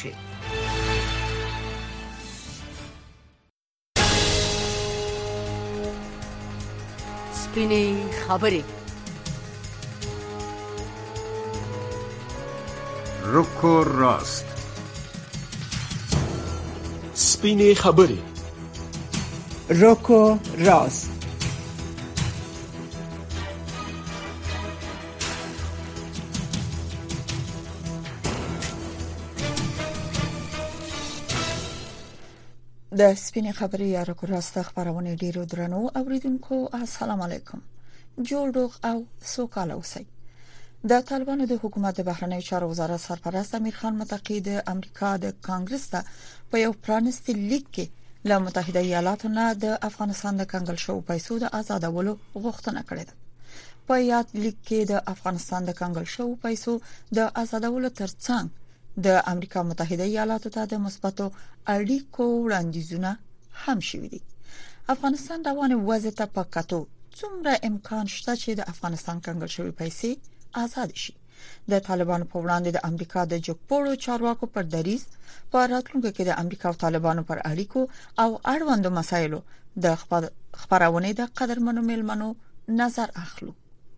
شي. سپینې خبرې. روکو راست. سپینې خبرې. روکو راست. د سپینې خبرې یا روکو راست خبرونه ډیرو درنو اوریدونکو السلام علیکم. جوړ روغ او سوکاله اوسئ. د طالبانو د حکومت د بهرنیو چارو وزارت سرپرست امیر خان متقی د امریکا د کانګرس ته په یو پرانستي لیک کې له متحده ایالاتو نه د افغانستان د کنګل شوو پیسو د آزادولو غوښتنه کړې ده. په یاد لیک کې د افغانستان د کنګل شوو پیسو د آزادولو ترڅنګ د امریکا متحده ایالاتو ته د مثبتو اړیکو وړاندیزونه هم شوي دي. افغانستان روانه وضع ته په کتو څومره امکان شته چې د افغانستان کنګل شوی پیسې آزاد شي. د طالبانو په وړاندې د امریکا د جګپوړو چارواکو پر دریځ په راتلونکو کې د امریکا او طالبانو پر اړیکو او اړوندو مسایلو د خبرونه د قدرمنو ملمنو نظر اخلو.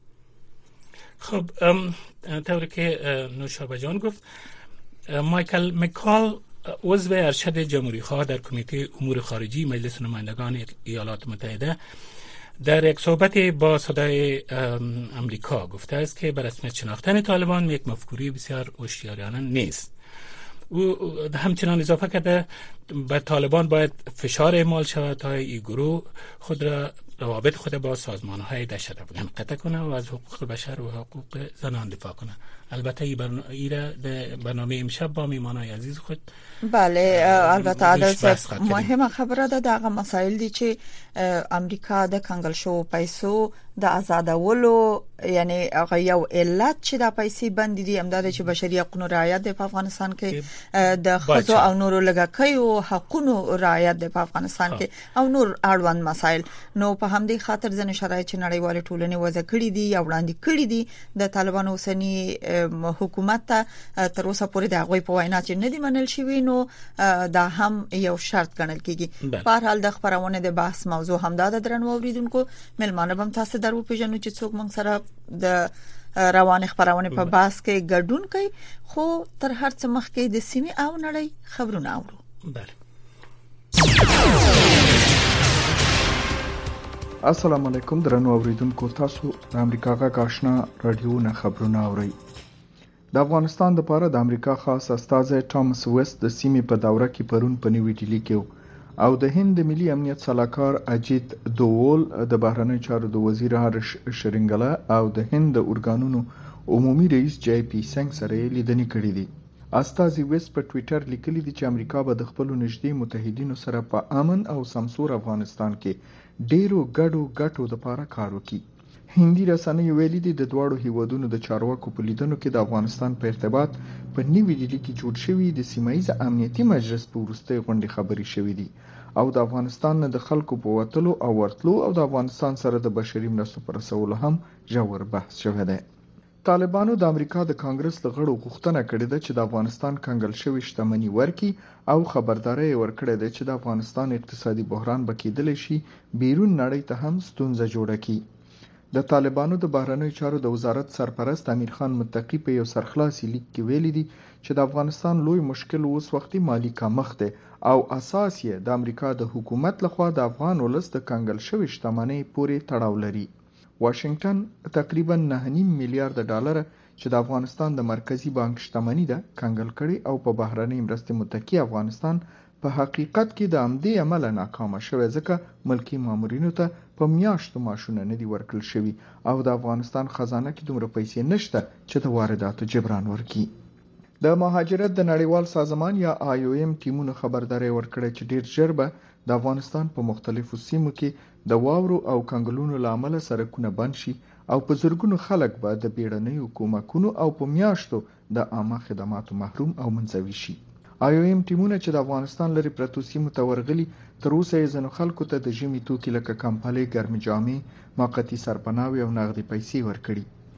خب طور که نوشابه جان گفت، مایکل مکال عضو ارشد جمهوری خواه در کمیته امور خارجی مجلس نمایندگان ایالات متحده در یک صحبت با صدای امریکا گفته است که به رسمیت شناختن طالبان یک مفکوره بسیار هوشیارانه نیست. او همچنان اضافه کرده بر طالبان باید فشار اعمال شود تا این گروه خود را روابط خود با سازمان‌های دهشت‌افکن قطع کنه و از حقوق بشر و حقوق زنان دفاع کنه. البته این را در برنامه امشب با میهمانای عزیز خود بله البته عادل مهمه خبره ده دغه مسائل دي چې امریکا د کنګل شو پیسو د آزادولو یعنی هغه یو علت چې د پیسې بند دي امداد چې بشري حقوقو رعایت د افغانستان کې د خځو او نورو لګکیو حقوقو رعایت د افغانستان کې او نور اړوند مسائل. نو په همدې خاطر ځنه شرایط چې نړیوال ټولنې وضع کړې دي یا وړاندې کړې دي د طالبانو اوسنی حکومت ته تر اوسه پورې د هغوی په وینا چې نه دي منل شوی نو دا هم یو شرط ګڼل کیږي. په هر حال د خبرونه د بحث موضوع هم دا درنو اوریدونکو ملمانه بم تاسو درو پیژنو چې څوک موږ سره د روان خبرونه په بحث کې ګډون کوي خو تر هر څه مخکې د سیمې او نړۍ خبرونه اورو. بله. السلام علیکم درنو اوریدونکو تاسو د امریکا غا آشنا رادیو نه خبرونه اورئ. د افغانستان د لپاره د امریکا خاص استازی ټامس وست د سیمې په دوره کې پرون په نیو ډیلی کې او د هند ملي امنیت سلاکار اجیت دوول د بهرنیو چارو د وزیر هارش شرینګلا او د هند د اورګانونو عمومي رئیس جی پی سنگ سره لیدنې کړې دي. استازی وست په ټوئیټر لیکلي دي چې امریکا به د خپل نږدې متحدینو سره په امن او سمسور افغانستان کې ډیرو ګډو لپاره کار وکړي. هندي رسنۍ ویلي دي د دواړو هیوادونو د چارواکو په لیدنو کې د افغانستان په ارتباط په نیو ډیلی کې جوړ شوی د سیمایي امنیتي مجلس په وروستۍ غونډې خبرې شوې دي او د افغانستان نه د خلکو په وټلو او ورتلو او د افغانستان سره د بشري مرستو پر رسولو هم ژور بحث شوی دی. طالبانو د امریکا د کانګرس له غړو غوښتنه کړې ده چې د افغانستان کنګل شوی شتمنۍ ورکړي او خبرداري ورکړې ده چې د افغانستان اقتصادي بحران به کېدلی شي بیرون نړۍ ته هم ستونزه جوړه کړي. د طالبانو د بهرنیو چارو د وزارت سرپرست امیر خان متقی په یو سرخلاصي لیک کې ویلي دي چې د افغانستان لوی مشکل اوس وختي مالی کمښت دی او اساس یې د امریکا د حکومت لخوا د افغان ولس د کنګل شوی شتمنۍ پورې تړاو لري. واشنگټن تقریبا 9.5 میلیارډ ډالر چې د افغانستان د مرکزی بانک شتمنۍ ده کنګل کړي او په بهرنۍ مرستې متکی افغانستان په حقیقت کې د عمدي عمل ناکامه شوی ځکه ملکی مامورینو ته په میاشتو ماشونه نه دي ورکړل شوی او د افغانستان خزانه کې دومره پیسې نشته چې د وارداتو جبران ورکړي. د مهاجرت د نړیوال سازمان یا IOM ټیمونو خبرداري ورکړه چې ډیر ژر به د افغانستان په مختلفو سیمو کې د واورو او کنګلونو لامل سرکونه بند شي او په زرګونو خلک به د بیړنیو کومکونو او په میاشتو د عامه خدماتو محروم او منزوي شي. IOM ټیمونه چې د افغانستان لري پرتو سیمو ته ورغلي تر اوسه یې ځینو خلکو ته د ژمي توکي لکه کمپلې، ګرمې جامې، موقتي سرپناوي او نغدي پیسې ورکړي.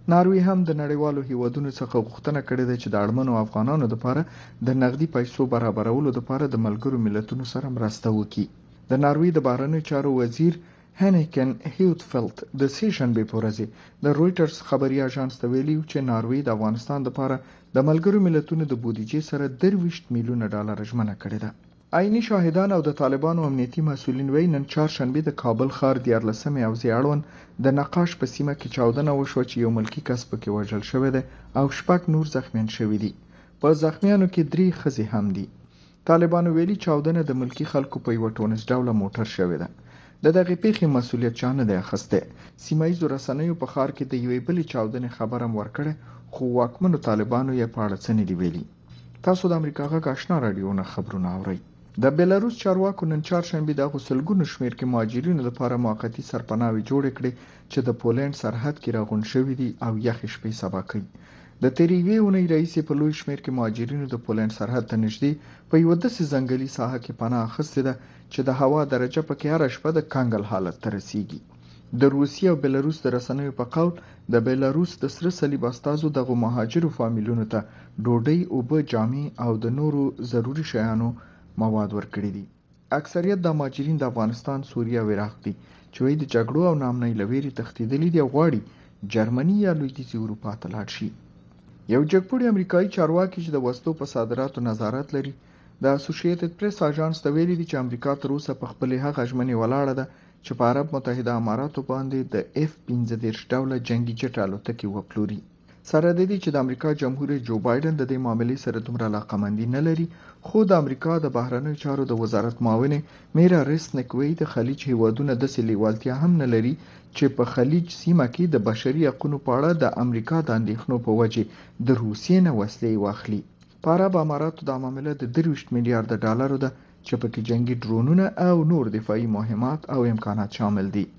ناروی هم د نړیوالو هیوادونو څخه غوښتنه کړې ده چې د اړمنو افغانانو لپاره د نقدي پیسو برابرولو لپاره د ملګرو ملتونو سره مرسته وکړي. د ناروی د بهرنیو چارو وزیر هنیکن هیوتفلت د سې شنبې په ورځ د رویټرز خبري اژانس ته ویلي چې ناروی د افغانستان لپاره د ملګرو ملتونو د بودیجې سره 23 میلیونه ډالر ژمنه کړې ده. عیني شاهدان او د طالبانو امنیتي مسؤلین وایي نن چهارشنبه د کابل ښار 14 اوزې اړوند د نقاش په سیمه کې چاودنه وشوه چې یو ملکی کس پکې وژل شوی دی او 6 نور زخمیان شوي دي. په زخمیانو کې 3 ښځې هم دي. طالبانو ویلي چاودنه د ملکی خلکو په یو ټونس ډوله موټر شوې ده. د دغه پیښې مسؤلیت چا نه دی اخیستی. سیمه ییزو رسنیو په ښار کې د یوې بلې چاودنې خبر هم ورکړی خو واکمنو طالبانو یې په اړه څه نه دي ویلي. تاسو د امریکا غږ آشنا راډیو نه خبرونه اورئ. د بیلاروس چارواکو نن چهارشنبه د غسلګونو شمیر کې مهاجرینو لپاره موقتی سرپناهي جوړ کړي چې د پولند سرحد کې راغون شوي دي او یخ شپې سبا کوي. د تیریوي اونۍ رئیس په لوی شمیر کې مهاجرینو د پولند سرحد ته نږدې په یو داسې ځنګلي ساحه کې پناه اخیستې ده چې د هوا درجه پکې هره شپه د کنګل حالت ته رسیږي. د روسیې او بیلاروس د رسنیو په قول د بیلاروس د سره صلیب استازو دغه مهاجرو فامیلونو ته ډوډۍ، اوبه، جامې او د نورو ضروري شیانو مواد ورکړي دي. اکثریت د مهاجرین د افغانستان، سوریه او عراق دي چې وایي د جګړو او ناامنۍ له ویرې تښتېدلي دي او غواړي جرمني یا لویدیځې اروپا ته لاړ شي. یو جګپوړی امریکایي چارواکي چې د وسلو په صادراتو نظارت لري د اسوسییټډ پریس اژانس ته ویلي دي چې امریکا تر اوسه په خپلې هغه ژمنې ولاړه ده چې په عرب متحده اماراتو باندې د F-15 ډوله جنگي جټ الوتکې وپلوري. سره د دې چې د امریکا جمهور جو بایدن د دې معاملې سره دومره علاقمندي نه لري، خو د امریکا د بهرنیو چارو د وزارت معاون میرا ریسنیک وایي د خلیج هیوادونه داسې لیوالتیا هم نه لري چې په خلیج سیمه کې د بشري حقوقو په اړه د امریکا د اندېښنو په وجه د روسیې نه وسلې واخلي. په عرب اماراتو دا معامله د 23 میلیارډ ډالرو ده چې پکې جنگي ډرونونه او نور دفاعي مهمات او امکانات شامل دي.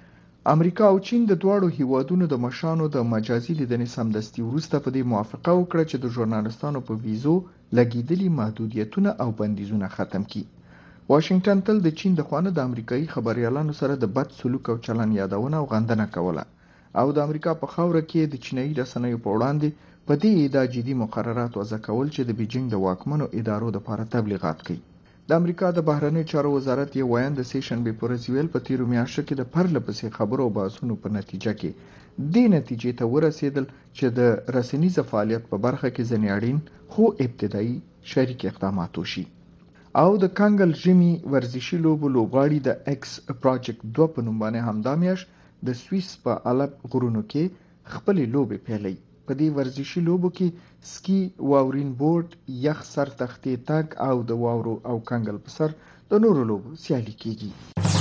امریکا او چین د دواړو هیوادونو د مشرانو د مجازي لیدنې سمدستي وروسته په دې موافقه وکړه چې د ژورنالستانو په ویزو لګیدلي محدودیتونه او بندیزونه ختم کړي. واشنگټن تل د چین د خوانه د امریکایي خبريالانو سره د بد سلوک او چلن یادونه او غندنه کوله او د امریکا په خاوره کې د چینایي رسنیو په وړاندې په دې ادعا جدي مقررات وضع کول چې د بیجینګ د واکمنو ادارو لپاره تبلیغات کوي. د امریکا د بهرنیو چارو وزارت یې ویان د سې شنبې په ورځ ویل په تیرو میاشتو کې د پرله پسې خبرو او بحثونو په نتیجه کې دې نتیجې ته ورسېدل چې د رسنیز فعالیت په برخه کې ځینې اړین خو ابتدایي شریک اقدامات وشي. او د کنګل ژمي ورزشي لوبو لوبغاړي د ایکس پروجیکټ 2 په نوم باندې همدا میاشت د سویس په الپ غرونو کې خپلې لوبې پیلوي. په دې ورزشي لوبو کې سکی، واورین بورډ، یخ سر تختې تګ او د واورو او کنګل په سر د نورو لوبو سیالي کیږي.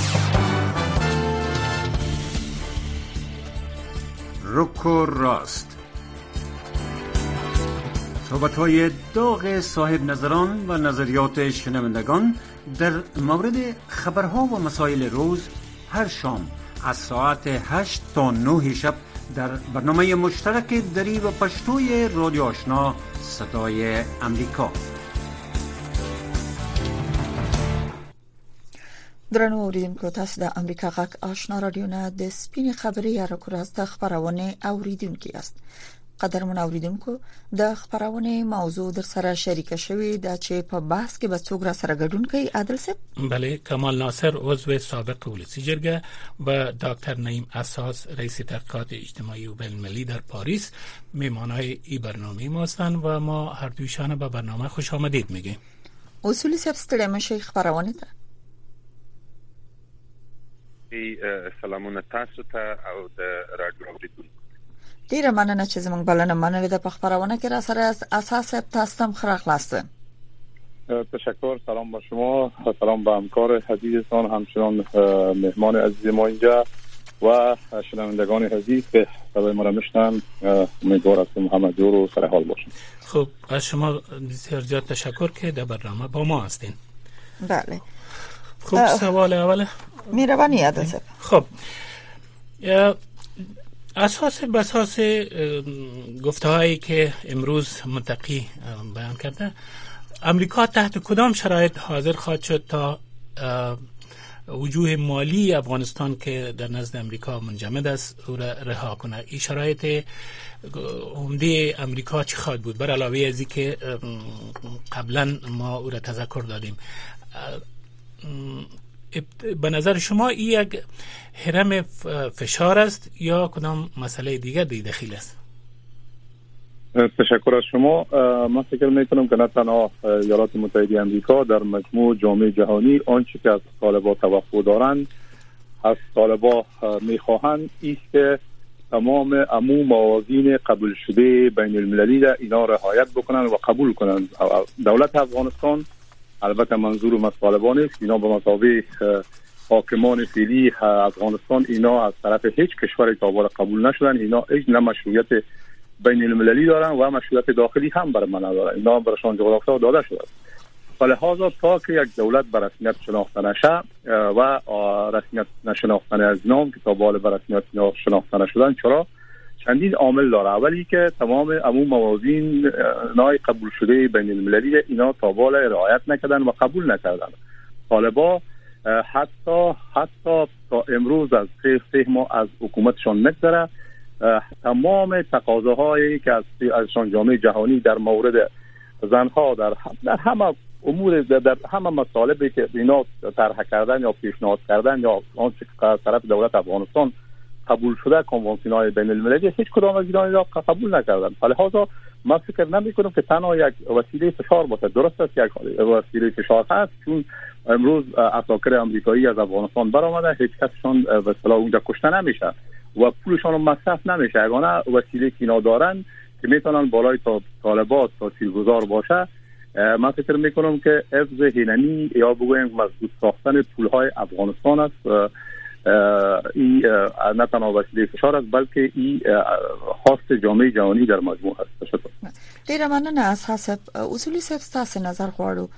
رک و راست، صحبت‌های داغ صاحب نظران و نظریات شنوندگان در مورد خبرها و مسائل روز هر شام از ساعت 8 تا 9 شب در برنامه مشترک دری و پشتوی رادیو آشنا صدای امریکا. درنو اوریدونکو، تاسو د امریکا غږ آشنا رادیو نه د سپین خبري یا راکوراست خبرونه اوریدونکو یاست. قدرمن اوریدونکو، د خبرونه موضوع در سره شریک شوی د چې په بحث کې به څوک را سره ګډون کوي. عادل صاحب؟ بله، کمال ناصر عضو سابق ولسی جرگه و دکتر نعیم اساس رئیس تحقیقات اجتماعی و بین‌المللی در پاریس میهمانای این برنامه ما هستند و ما هر دویشان به برنامه خوش آمدید میگیم. اصولی صاحب ستړی مشه خبرونه ته. سلامونه تاسو ته او د رادیو اوریدونکو. ډیره مننه چې زموږ بلنه منلې ده. په خبرونه کې را سره اساس تاسو هم خلاصه. تشکر. سلام با شما، سلام به همکار عزیزتان، همچنان مهمان عزیز ما اینجا و شنوندگان عزیز که صدای ما را میشنوند. امیدوارم که محمد جور و سر حال باشید. خب، از شما بسیار زیاد تشکر که در برنامه با ما هستین. بله. خب، سوال اول میروانی عادل صاحب. خب، اساس گفته‌هایی که امروز متقی بیان کرده، امریکا تحت کدام شرایط حاضر خواهد شد تا وجوه مالی افغانستان که در نزد امریکا منجمد است او را رها کنه. این شرایط عمده امریکا چه خواهد بود بر علاوه از که قبلا ما او را تذکر دادیم؟ به نظر شما این یک هرم فشار است یا کدام مسئله دیگر دخیل است؟ تشکر از شما. من فکر میکنم که نه تنها ایالات متحده آمریکا در مجموع جامعه جهانی آنچه که از طالبان توقع دارند از طالبان میخواهند است که تمام موازین قبول شده بین المللی را اینا رعایت بکنن و قبول کنن. دولت افغانستان البته منظور از طالبان است، اینا به مثابه حاکمان فعلی افغانستان اینا از طرف هیچ کشور تا قبول نشدن. اینا هیچ نه مشروعیت بین المللی دارن و مشروعیت داخلی هم برای من ندارن. اینا برشان جغرافیا داده شده است. فلهذا تا که یک دولت به رسمیت شناخته نشه و رسمیت نشناختن از نام که تا به رسمیت شناخته نشدن، چرا چندین عامل داره. اولی که تمام موازین نای قبول شده بین المللی اینا تا بالا رعایت نکردن و قبول نکردن. طالبان حتی تا امروز از 3 ماه از حکومتشان نگذره، تمام تقاضاهایی که ازشان جامعه جهانی در مورد زنها در همه امور در همه مطالبی که اینا طرح کردن یا پیشنهاد کردن یا آنچه که طرف دولت افغانستان قبول شده کنوانسیون‌های بین المللی هیچ کدام از اینا قبول نکردن. لذا من فکر نمی‌کنم که تنها یک وسیله فشار باشه. درست است یک وسیله فشار هست، چون امروز عساکر آمریکایی از افغانستان برآمده، هیچ کسشون به اصطلاح اونجا کشته نمیشه و پولشون مصرف نمیشه. یگانه وسیله که اینا دارن که میتونن بالای طالبات تاثیرگذار باشه، من فکر میکنم که حفظ هیننی یا بگویم مضبوط ساختن پولهای افغانستان است. این نه تنها وسیله فشار است بلکه این خواست جامعه جهانی در مجموع است. تشکر. ډیره مننه. از حسب اصولي صاحب تاسو نظر غواړو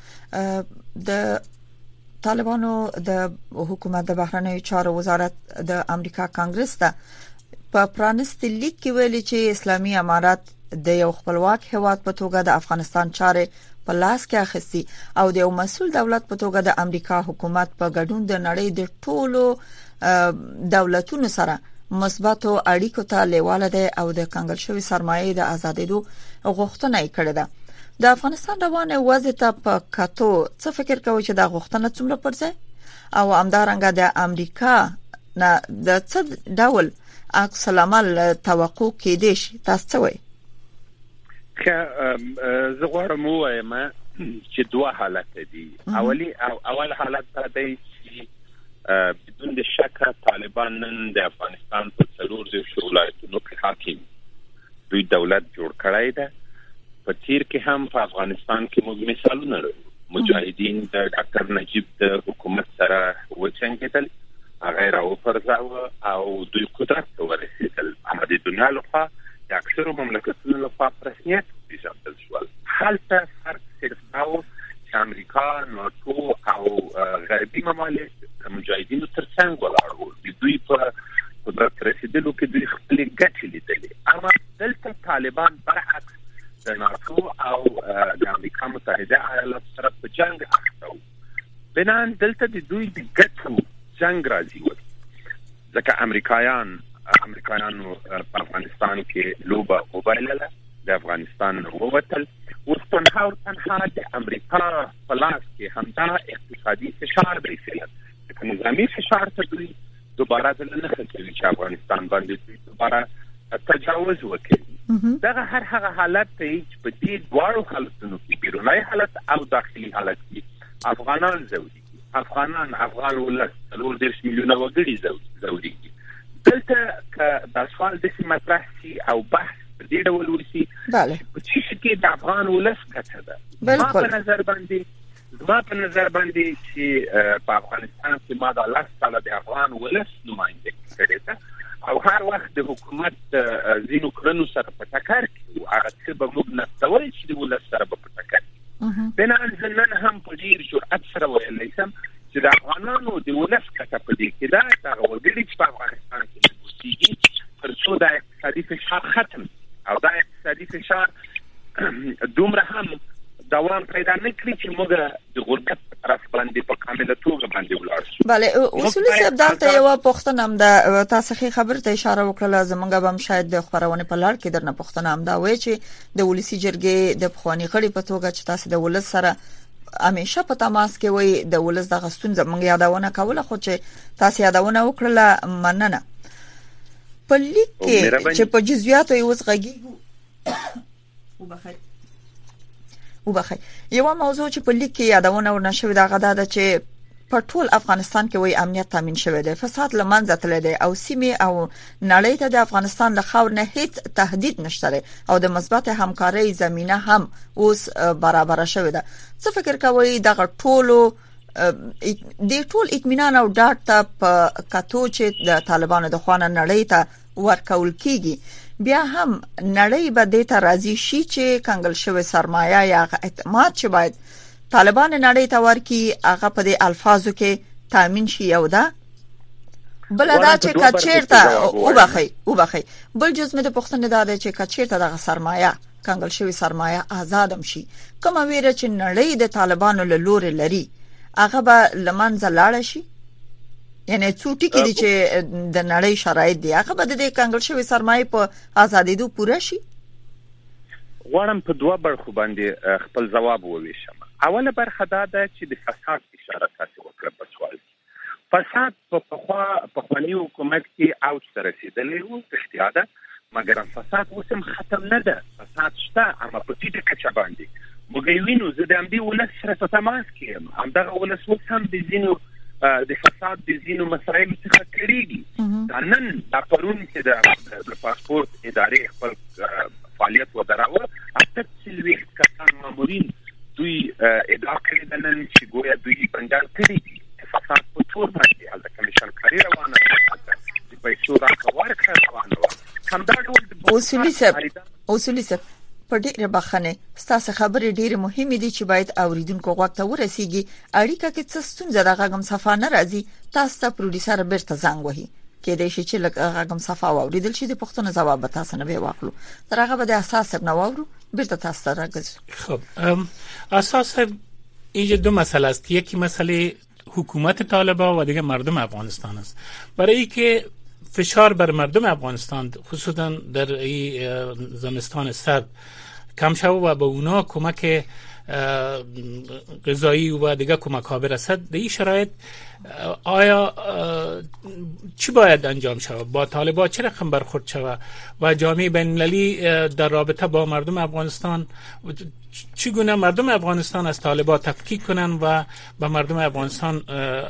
د طالبانو د حکومت د بهرنیو چارو وزارت د امریکا کانګرس ته په پرانست لیک کې ویلي چې اسلامي امارات د یو خپلواک هیواد په توګه د افغانستان چارې په لاس کې اخیستي او د یو مسؤل دولت په توګه د امریکا حکومت په ګډون د نړۍ د ټولو دولتونو سره مثبتو اړیکو ته لیواله دی او د کنګل شوی سرمایې د آزادېدو غوښتنه یې کړې ده. د افغانستان روانه وضع ته په کتو څه فکر کوي چې د غوښتنه څومره پرځه او همدارنګه د امریکا نه د څه ډول عکس العمل توقع کېدې شي؟ تاسو څه وایي؟ که زه غواړم ووایم چې دوه حالت دي. اول حالت دا دی چې بدون د شک طالبان نن د افغانستان په 4 ولایتونو کې حاکم دوی دولت جوړ کړی ده. په تیر کې هم په افغانستان کې موږ مثالونه لرو. مجاهدین د ډاکټر نجیب د حکومت سره وچنګېدل، هغه راوپرځاوه او دوی قدرت ته ورسېدل. د دنیا لخوا د اکثرو مملکتونو لخوا په رسمیت پیژندل شول. هلته فرق صرف دا و چې امریکا، ناتو او غربي ممالک د مجاهدینو ترڅنګ ولاړ وو. دوی په قدرت رسېدلو کې دوی خپلې ګټې لیدلې. اما دلته طالبان برعکس د ناتو او د امریکا متحده ایالاتو سره په جنگ اخته وو. بنان دلته د دوی د ګټو جنگ راځي و، ځکه امریکایانو په افغانستان کې لوبه وبایلله، د افغانستان ووتل. اوس تنها د امریکا په لاس کې همدا اقتصادي فشار دی، ځکه نظامي فشار ته دوی دوباره دلته نه کوي چې افغانستان باندې دوی دوباره تجاوز وکړي. دغه هغه حالت ته چې په دې دواړو حالتونو کې بیرونی حالت او داخلي حالت کې افغانان زودي، افغان ولس 40 میلیونه وګړي زودي. دلته که د سوال د مطرح شي او بحث په دې ډول ورسي په چې کې د افغان ولس ګټه ده. ما په نظر باندې چې په افغانستان کې ما د 10 سال د افغان ولس نماینده کړی ده او هر وخت د حکومت زینو کړنو سره په ټکر کې هغه څه به موږ نه څول چې د ولس سره په ټکر کې. بنان زنن هم په ډیر جرأت سره ویلی سم چې د افغانانو د ولس ګټه په دې کې ده چې هغه وګړي چې په افغانستان کې اوسېږي تر څو د اقتصادي فشار ختم او دا اقتصادي فشار دومره هم دوام پیدا نه کړي چې موږ د غربت په طرف باندې په کامله توګه باندې ولاړ شو. بله اصولي صاحب دلته یو پوښتنه هم ده، تاسو خبر ته اشاره وکړه، زمونږ به هم شاید د خبرونه په لړ کې درنه پوښتنه هم دا وایي چې د ولسی جرګې د پخوانی غړي په توګه چې تاسو د ولس سره همیشه په تماس کې وای د ولس د غستون زمونږ یادونه کوله، خو چې تاسو یادونه وکړه مننه. په لیک کې چې په جزئیاتو یې اوس غږیږو وبخښئ یو موضوع چې په لیک کې یادونه ورنشوي دا غدا ده چې په ټول افغانستان کې وای امنیت تامین شوی دی، فساد لمنځه تللی دی او سیمه او نړۍ ته د افغانستان له خاور نه هیڅ تهدید نشته او د مثبت همکارۍ زمينه هم اوس برابر شوې ده. څه فکر کوئ دغه ټولو د ټول اطمینان او ډاټ ته په کاتو چې د طالبانو د خوانه نړۍ ته ورکول کیږي، بیا هم نړۍ به د ته راضي شي چې کنګل شوی سرمایه یا اعتماد چې باید طالبان نړۍ ته ورکی هغه په دې الفاظو کې تامین شي. یو ده بل دا چې کچیرته وبخي بل جز مې د پښتنې دا چې کچیرته د سرمایه کنګل شوی سرمایه آزادم شي، کوم ویره چې نړۍ د طالبانو له لوري لري هغه به لمنځه لاړ شي، یعنی څو ټکی دي چې د نړۍ شرایط دی هغه به د کنګل شوی سرمایه په آزادیدو پوره شي. غواړم په دوه برخو باندې خپل جواب وویشم. اوله برخه دا ده چې د فساد اشاره تاسو وکړه په سوال. فساد په پخوانی حکومت کې اوج ته رسیدلی و، اختیار ده، مګر فساد اوس هم ختم نه ده. فساد شته اما په ټیټه کچه باندې. موږ وینو زه د همدې ولس سره په تماس کې یم، همدغه ولس اوس هم د ځینو د فساد د ځینو مسایلو څخه کړيږي. دا نن دا پرون چې د پاسپورت ادارې خپل فعالیت ودراوه، اته سلوي کسان مامورین دوی ادعا کړې ده نن چې ګویا دوی بنجال کړي دي فساد په تور باندې د کمیشن کاری روانه د پیسو راکوار روانه همدا ډول اصولي صاحب په ډیره بخنه ستاسو خبرې ډیره مهمه دي چې باید اوریدونکو غوږ ته ورسیږي. اړیکه کې څه ستونزه ده غږم صفه نه راځي، تاسو ته پروډوسر بیرته زنګ وهي کې د شي چې غږم صفه اوریدل شي د پښتون جواب تاسو نه به واخلو تر هغه به د اساس نه واورو بیرته تاسو ته راځي. خب اساس اینجا دو مسئله است، یکی مسئله حکومت طالبان و دیگه مردم افغانستان است. برای اینکه فشار بر مردم افغانستان خصوصا در این زمستان سرد کم شود و به اونا کمک غذایی و دیگه کمک ها برسد، در این شرایط آیا چی باید انجام شود؟ با طالبان چه رقم برخورد شود و جامعه بین‌المللی در رابطه با مردم افغانستان چگونه مردم افغانستان از طالبان تفکیک کنن و به مردم افغانستان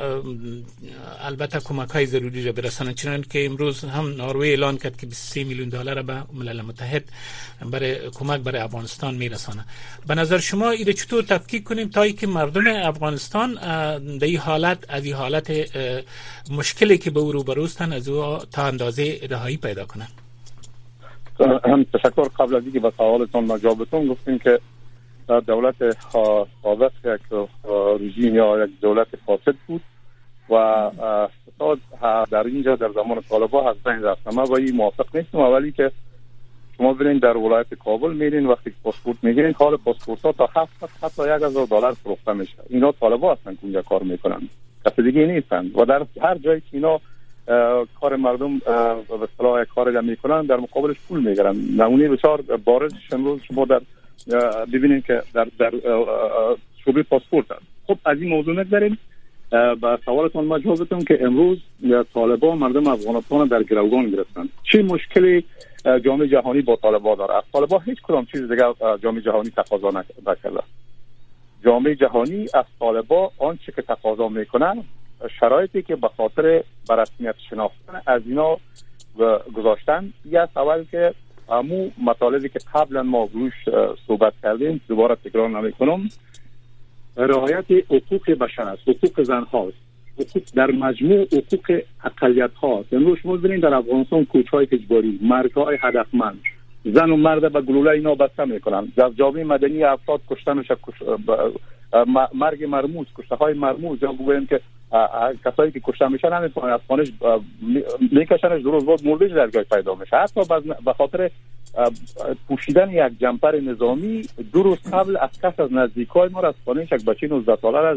البته کمک های ضروری را برسانند، چنانکه که امروز هم نروژ اعلان کرد که 23 میلیون دلار به ملل متحد برای کمک برای افغانستان میرسانه. به نظر شما ایره چطور تفکیک کنیم تا اینکه مردم افغانستان در این حالت از این حالت مشکلی که به او روبروستن از او تا اندازه رهایی پیدا کنن؟ هم تشکر. قبل از اینکه به سوالتون جوابتون گفتیم که دولت سابق یک رژیم یا یک دولت فاسد بود و فساد در اینجا در زمان طالبان از بین رفت. ما با این موافق نیستیم. اولی که شما برین در ولایت کابل میرین وقتی پاسپورت میگیرین حال پاسپورت ها تا 700 حتی $1000 فروخته میشه. اینا طالبان هستن که اونجا کار میکنن، کس دیگه نیستن و در هر جایی که اینا کار مردم به اصطلاح کار میکنن در مقابلش پول میگیرن. نمونه بسیار بارزش امروز شما در ببینید که در شعبه پاسپورت هست. خب از این موضوع نگذاریم. با سوالتون ما جواب بدم که امروز طالبان مردم افغانستان در گروگان گرفتن. چه مشکلی جامعه جهانی با طالبان داره؟ از طالبان هیچ کدام چیز دیگه جامعه جهانی تقاضا نکرده. جامعه جهانی از طالبان آنچه که تقاضا میکنن شرایطی که به خاطر برسمیت شناختن از اینا گذاشتن. یه سوال که همون مطالبی که قبلا ما روش صحبت کردیم دوباره تکرار نمیکنم، رعایت حقوق بشر است، حقوق زن هاست، حقوق در مجموع حقوق اقلیت هاست. امروز شما ببینید در افغانستان کوچهای اجباری، مرگ‌های هدفمند، زن و مرد به گلوله اینا بسته میکنن. در جامعه مدنی افراد کشته میشه، مرگ مرموز، کشته های مرموز، یا بگویم که کسایی که کشته میشن نمیتونن از خانش میکشنش دو روز بعد مردش در جای پیدا میشه. حتی به خاطر پوشیدن یک جمپر نظامی 2 روز قبل از کس از نزدیکای ما را از خانش یک بچه 19 ساله را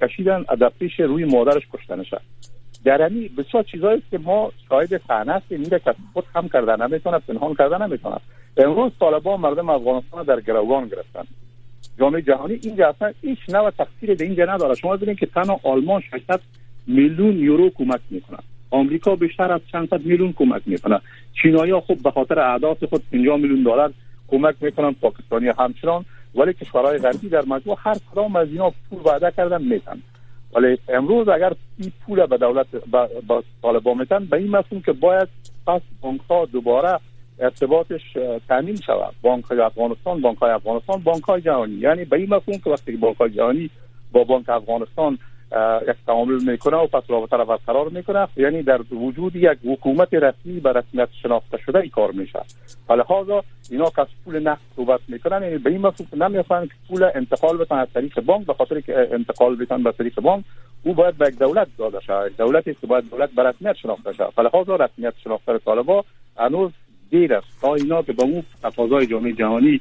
کشیدن در پیش روی مادرش کشتنشه. در همین بسیار چیزایی است که ما شاهد صحنه هستیم، میره که خود هم کردن نمیتونه، پنهان کردن نمیتونه. امروز طالبان مردم افغانستان در گروگان گرفتن. جامعه جهانی اینجا اصلا هیچ نوع تقصیر به اینجا نداره. شما ببینید که تنها آلمان 600 میلیون یورو کمک میکنه، آمریکا بیشتر از چند صد میلیون کمک میکنه، چینایی‌ها خود به خاطر اهداف خود 50 میلیون دلار کمک میکنن، پاکستانی همچنان، ولی کشورهای غربی در مجموع هر کدام از اینا پول وعده کردن میتن. ولی امروز اگر این پول به دولت با طالبان میتن، به این مفهوم که باید پس بانک‌ها دوباره ارتباطش تامین شود، بانک‌های افغانستان، بانک‌های جهانی. یعنی به این مفهوم که وقتی بانک‌های جهانی با بانک افغانستان یک تعامل میکنه و پس رابطه را برقرار میکنه، یعنی در وجود یک حکومت رسمی به رسمیت شناخته شده این کار میشه. لذا اینا که از پول نقد صحبت میکنن، یعنی به این مفهوم نمیفهمن که پول انتقال بتن از طریق بانک، به خاطر که انتقال بتن به طریق بانک او باید به یک دولت داده شه، دولتی که باید دولت به رسمیت شناخته شه. لذا رسمیت شناخته طالبان هنوز دیر است تا اینا که به اون تقاضای جامعه جهانی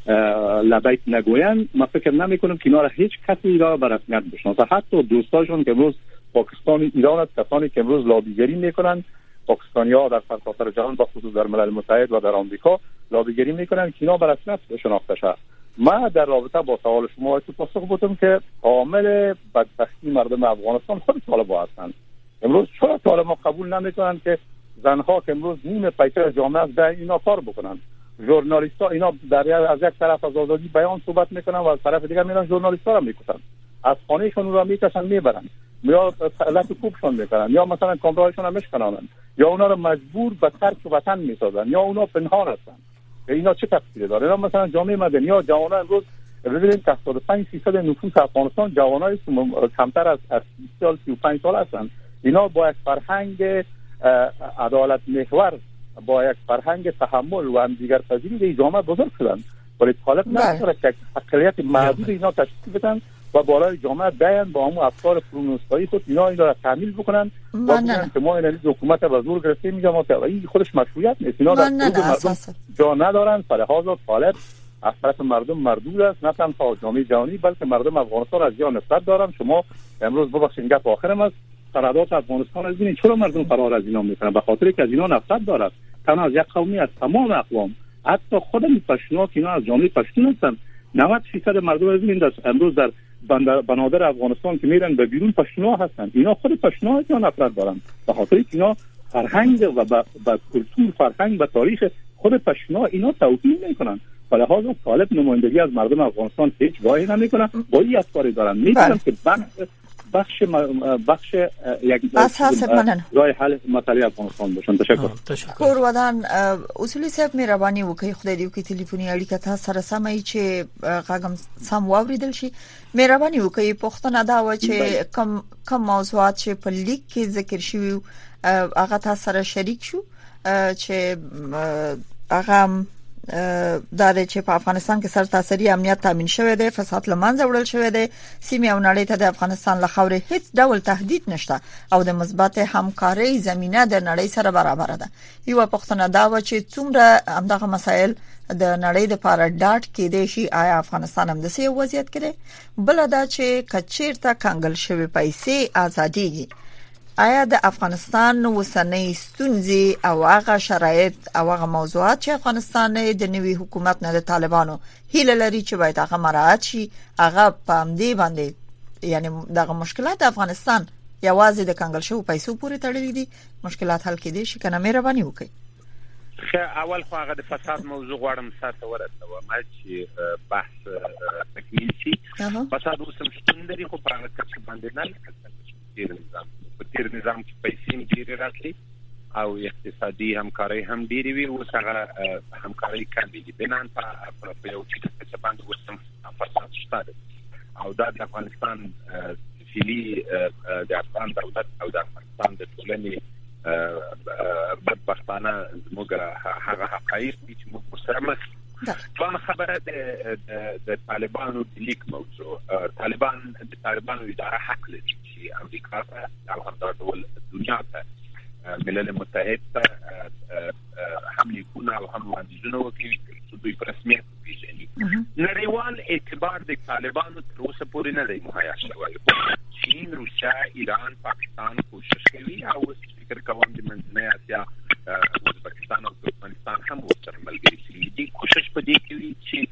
لبیک نگوین. من فکر نمی کنم که اینا را هیچ کسی را به رسمیت بشناسه، حتی دوستاشون که امروز پاکستان ایران است، کسانی که امروز لابیگری میکنن، پاکستانی‌ها در سرتاسر جهان با خصوص در ملل متحد و در آمریکا لابیگری میکنن که اینا به رسمیت شناخته شه. من در رابطه با سوال شما پاسخ بودم که عامل بدبختی مردم افغانستان خود طالبان هستند. امروز چرا طالبان قبول نمیکنن که زنها که امروز نیم پیکر جامعه است به اینا کار بکنن؟ ژورنالیست‌ها اینا از یک طرف از آزادی بیان صحبت میکنن و از طرف دیگر میرن ژورنالیست‌ها را میکشن، از خانه‌شون را میکشن میبرن، یا لط کوبشون میکنن، یا مثلا کامرایشون را میشکنن، یا اونا را مجبور به ترک وطن میسازن، یا اونا پنهان هستن. اینا چه تفسیری داره؟ اینا مثلا جامعه مدنی ها جوانان امروز ببینید 85% نفوس افغانستان جوانای کمتر از 30 سال 35 سال هستند. اینا با یک فرهنگ عدالت محور، با یک فرهنگ تحمل و همدیگر پذیری در جامعه بزرگ شدن، ولی طالب نداره که اقلیت محدود اینا تشکیل بدن و بالای جامعه بیان با همون افکار فرونوستایی خود اینا را تحمیل بکنن و بگن که ما این حکومت به زور گرفتیم. میگم این خودش مشروعیت نیست. اینا در مردم جا ندارن. فلهذا طالب از طرف مردم مردود است، نه تنها جامعه جهانی بلکه مردم افغانستان از جا نفرت دارن. شما امروز ببخشید گپ آخرم است، قرارداد افغانستان از این چرا مردم فرار از اینا میکنن؟ به خاطر که از اینا نفرت دارد، تنها از یک قومی، از تمام اقوام، حتی خود پشتوها که اینا از جامعه پشتون هستن. 90% مردم از این امروز در بنادر افغانستان که میرن به بیرون پشتوها هستن. اینا خود پشتوها از اینا نفرت دارن، به خاطر که اینا فرهنگ و با کلتور، فرهنگ و تاریخ خود پشتوها اینا توهین میکنن. فلهذا طالب نمایندگی از مردم افغانستان هیچ واهی نمیکنن، با این افکاری دارن. میدونم که بخش یک راه حل مسئله افغانستان باشن. تشکر. ودان اصولی صاحب مهرباني وکړئ، خدای دې وکړي تلیفوني اړیکه تاسو سره سمه چې غږم سم واوریدل شي. مهرباني وکړئ پوښتنه دا و چې کوم موضوعات چې په لیک کې ذکر شوی هغه تاسو سره شریک شو چې هغه دا چې په افغانستان کې سرتاسري امنیت تامین شوی دی، فساد لمنځه وړل شوی دی، سیمه او نړۍ ته د افغانستان له خاورې هیڅ ډول تهدید نشته او د مثبت همکارۍ زمينه د نړۍ سره برابر ده. یو پښتنه دا و چې څومره همدغه مسایل د نړۍ د لپاره ډاټ کې دی شي، آیا افغانستان هم د سې وضعیت کړي؟ بل دا چې کچیرته کانګل شوی پیسې ازاديږي، آیا د افغانستان وسنۍ ستونزې او هغه شرایط او هغه موضوعات چې افغانستان د نوي حکومت نه د طالبانو هیله لري چې باید هغه مراعات شي، هغه پام دی باندې، یعنی دغه مشکلات افغانستان یوازې د کانګل شوی پیسو پورې تړلې دي، مشکلات حل کېدي شي کنه؟ مهرباني وکړئ. اول خو هغه د فساد موضوع غواړم ساته ورسوم چې بحث تکمیل شي. فساد اوس هم شتون لري، خو په هغه کچه باندې نه لکه په تیر نظام کې پیسې ډېرې راتلې او اقتصادي همکاري هم ډېرې وي، اوس هغه همکاري کمې دي. بنان په یو څه باندې اوس هم فساد شته او دا د افغانستان فعلي د افغان دولت او د افغانستان د ټولنې بدبختانه زموږ هغه حقایق دي چې موږ سره مخ طبعا خبره د طالبانو د لیک موضوع. طالبانو اداره حق لري چې امریکا ته او همدا ډول دنیا ته ملل متحد ته هم لیکونه او هم وړاندیزونه وکړي چې دوی په رسمیت وپېژني. نړیوال اعتبار د طالبانو تر اوسه پورې نه دی مهیا شوی چین، روسیه، ایران، پاکستان کوشش کوي او فکر کوم د منځنۍ اسیا ازبکستان او ترکمنستان هم ورسره ملګري دي. کوشش په دې کوي چې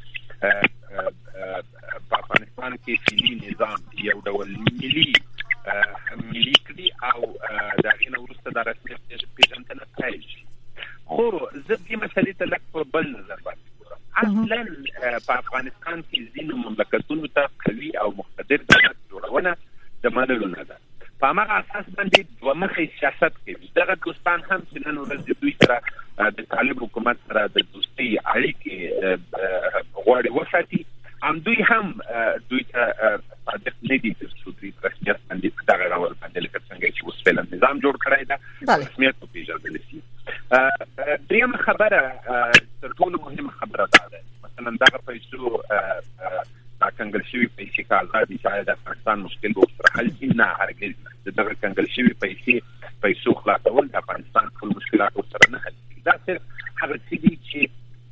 په افغانستان کې سیاسي نظام یو ډول ملي کړي او دا غینه ورسته د رسمیت پیژندنه پیل شي. خو زه دې مسلې ته لږ په بل نظر باندې ګورم. اصلا په افغانستان کې ځینو مملکتونو ته قوي او مقتدر دولت جوړونه د منلو نه ده. په هغه اساس باندې دوه مخې سیاست کوي. دغه دوستان هم چې نن ورځ دوی سره د طالب حکومت سره د دوستۍ اړیکې غواړي وساتي، هم دوی ته صادق نه دي چې دوی رسمیت باندې په دغه ډول باندې لکه څنګه چې اوس فعلا نظام جوړ کړی ده رسمیت په پیژندل شي. دریم خبره تر ټولو مهمه خبره ده مثلا دغه پیسو دا کنګل شوی پیسې که آزادي شاید د افغانستان مشکل به ورسره حل شي. نه هرګز نه. دغه کنګل شوی پیسو خلاصول د افغانستان ټول مشکلات ورسره نه حل کېږي. دا صرف هغه څه دي چې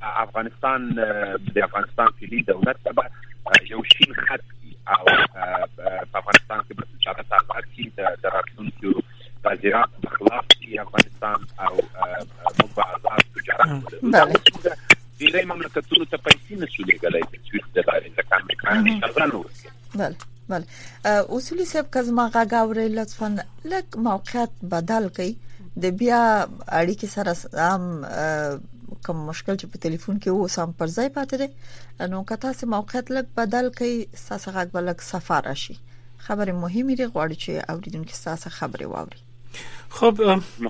د افغانستان فعلي دولت ته به یو شین خط او په افغانستان کې به تجارت آزاد شي، د راتلونکو وزیرات په خلاف شي افغانستان او موږ به آزاد تجارت ډیری مملکتونو ته پیسې نشو لېږلی چې د لارې ځکه امریکایان اجازه نه ورکوي. بله اصولي صاحب که زما غږ اورئ لطفا لږ موقعیت بدل کړئ د بیا اړیکې سره هم کوم مشکل چې په ټلیفون کې اوس هم پر ځای پاتې دی نو که تاسو موقعیت لږ بدل کړئ تاسو غږ به لږ صفا راشي. خبره مهمه دی غواړي چې اوریدونکو تاسو خبره واوري. خب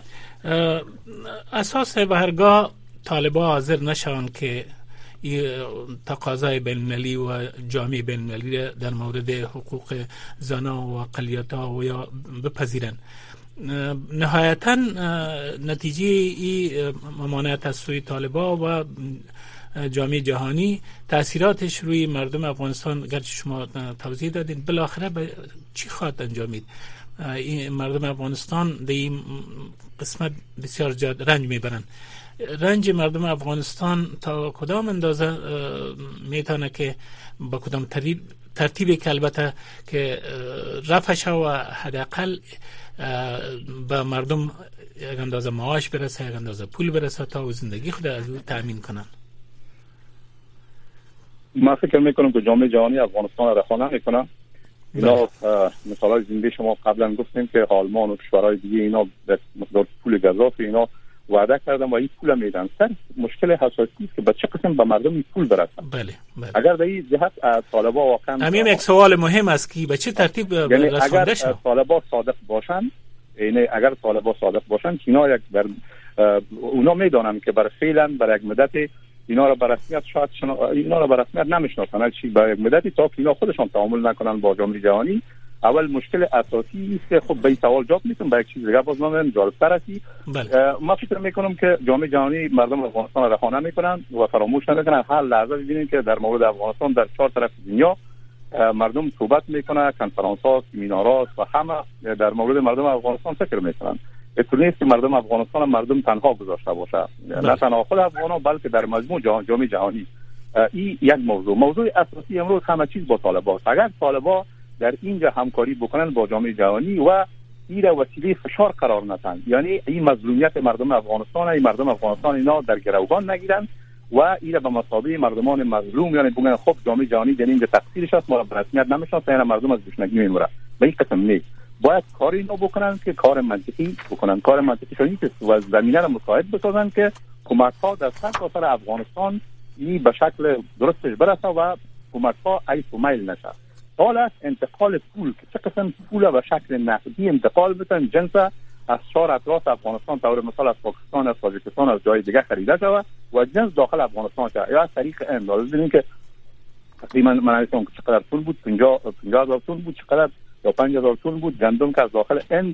اساس بهرگاه طالبان حاضر نشون که تقاضای بین‌المللی و جامعه بین‌المللی در مورد حقوق زنان و اقلیت‌ها و یا بپذیرن. نهایتاً نتیجه این ممانعت از سوی طالبان و جامعه جهانی تاثیراتش روی مردم افغانستان گرچه شما توضیح دادین بالاخره به چی خواهد انجامید؟ این مردم افغانستان در این قسمت بسیار زیاد رنج میبرن. رنج مردم افغانستان تا کدام اندازه میتونه که با کدام ترتیبی که البته که رفع شه و حداقل به مردم یک اندازه معاش برسه، یک اندازه پول برسه تا زندگی خود از او تأمین کنن. من فکر میکنم که جامعه جهانی افغانستان را رها نمیکنه. اینا مثلا زنده شما قبلا گفتیم که آلمان و کشورهای دیگه اینا به مقدار پول گزاف اینا وعده کردن و این پول میدن. سر مشکل حساسی است که به چه قسم به مردم این پول برسه. بله. اگر در این جهت طالبان واقعا همین یک سوال مهم است که به چه ترتیب رسانده شد. اگر طالبان صادق باشن، یعنی اگر طالبان صادق باشن که اینا یک اونا میدونن که برای فعلا برای یک مدت اینا را به رسمیت شاید اینا را به رسمیت نمیشناسن، چی برای یک مدتی تا که اینا خودشون تعامل نکنن با جامعه جهانی. اول مشکل اساسی است که خب به این سوال جواب میتونم به یک چیز دیگه باز من جالب‌تر است. من فکر میکنم که جامعه جهانی مردم افغانستان را رها نمیکنن و فراموش نمیکنن. هر لحظه ببینید که در مورد افغانستان در 4 طرف دنیا مردم صحبت میکنن، کنفرانس‌ها، سمینارها و همه در مورد مردم افغانستان فکر میکنن. اصلا نیست که مردم افغانستان مردم تنها گذاشته باشه، نه تنها خود افغان‌ها بلکه در مجموع جامعه جهانی. این یک موضوع اساسی امروز همه چیز با طالبان. اگر طالبان در اینجا همکاری بکنن با جامعه جهانی و این را وسیله فشار قرار ندن، یعنی این مظلومیت مردم افغانستان اینا در گروگان نگیرن و این را به مثابه مردمان مظلوم یعنی بگن خب جامعه جهانی در اینجا تقصیرش است، ما را به رسمیت نمیشناسه، یعنی مردم از گشنگی میمیره. به این قسم نیست. باید کاری اینو بکنن که کار منطقی بکنن، کار منطقی شدی که زمینه را مساعد بسازن که کمک‌ها در سرتاسر افغانستان این به شکل درستش برسه و کمک‌ها ایس و میل نشه. حال است انتقال پول که چه قسم پول به شکل نقدی انتقال بتن جنس از 4 اطراف افغانستان طور مثال از پاکستان، از تاجیکستان، از جای دیگه خریده شود و جنس داخل افغانستان شود یا از طریق امداد. ببینید که تقریبا من نمی‌دونم که چقدر پول بود، 50000 تن بود، چقدر یا 5000 تن بود گندم که از داخل این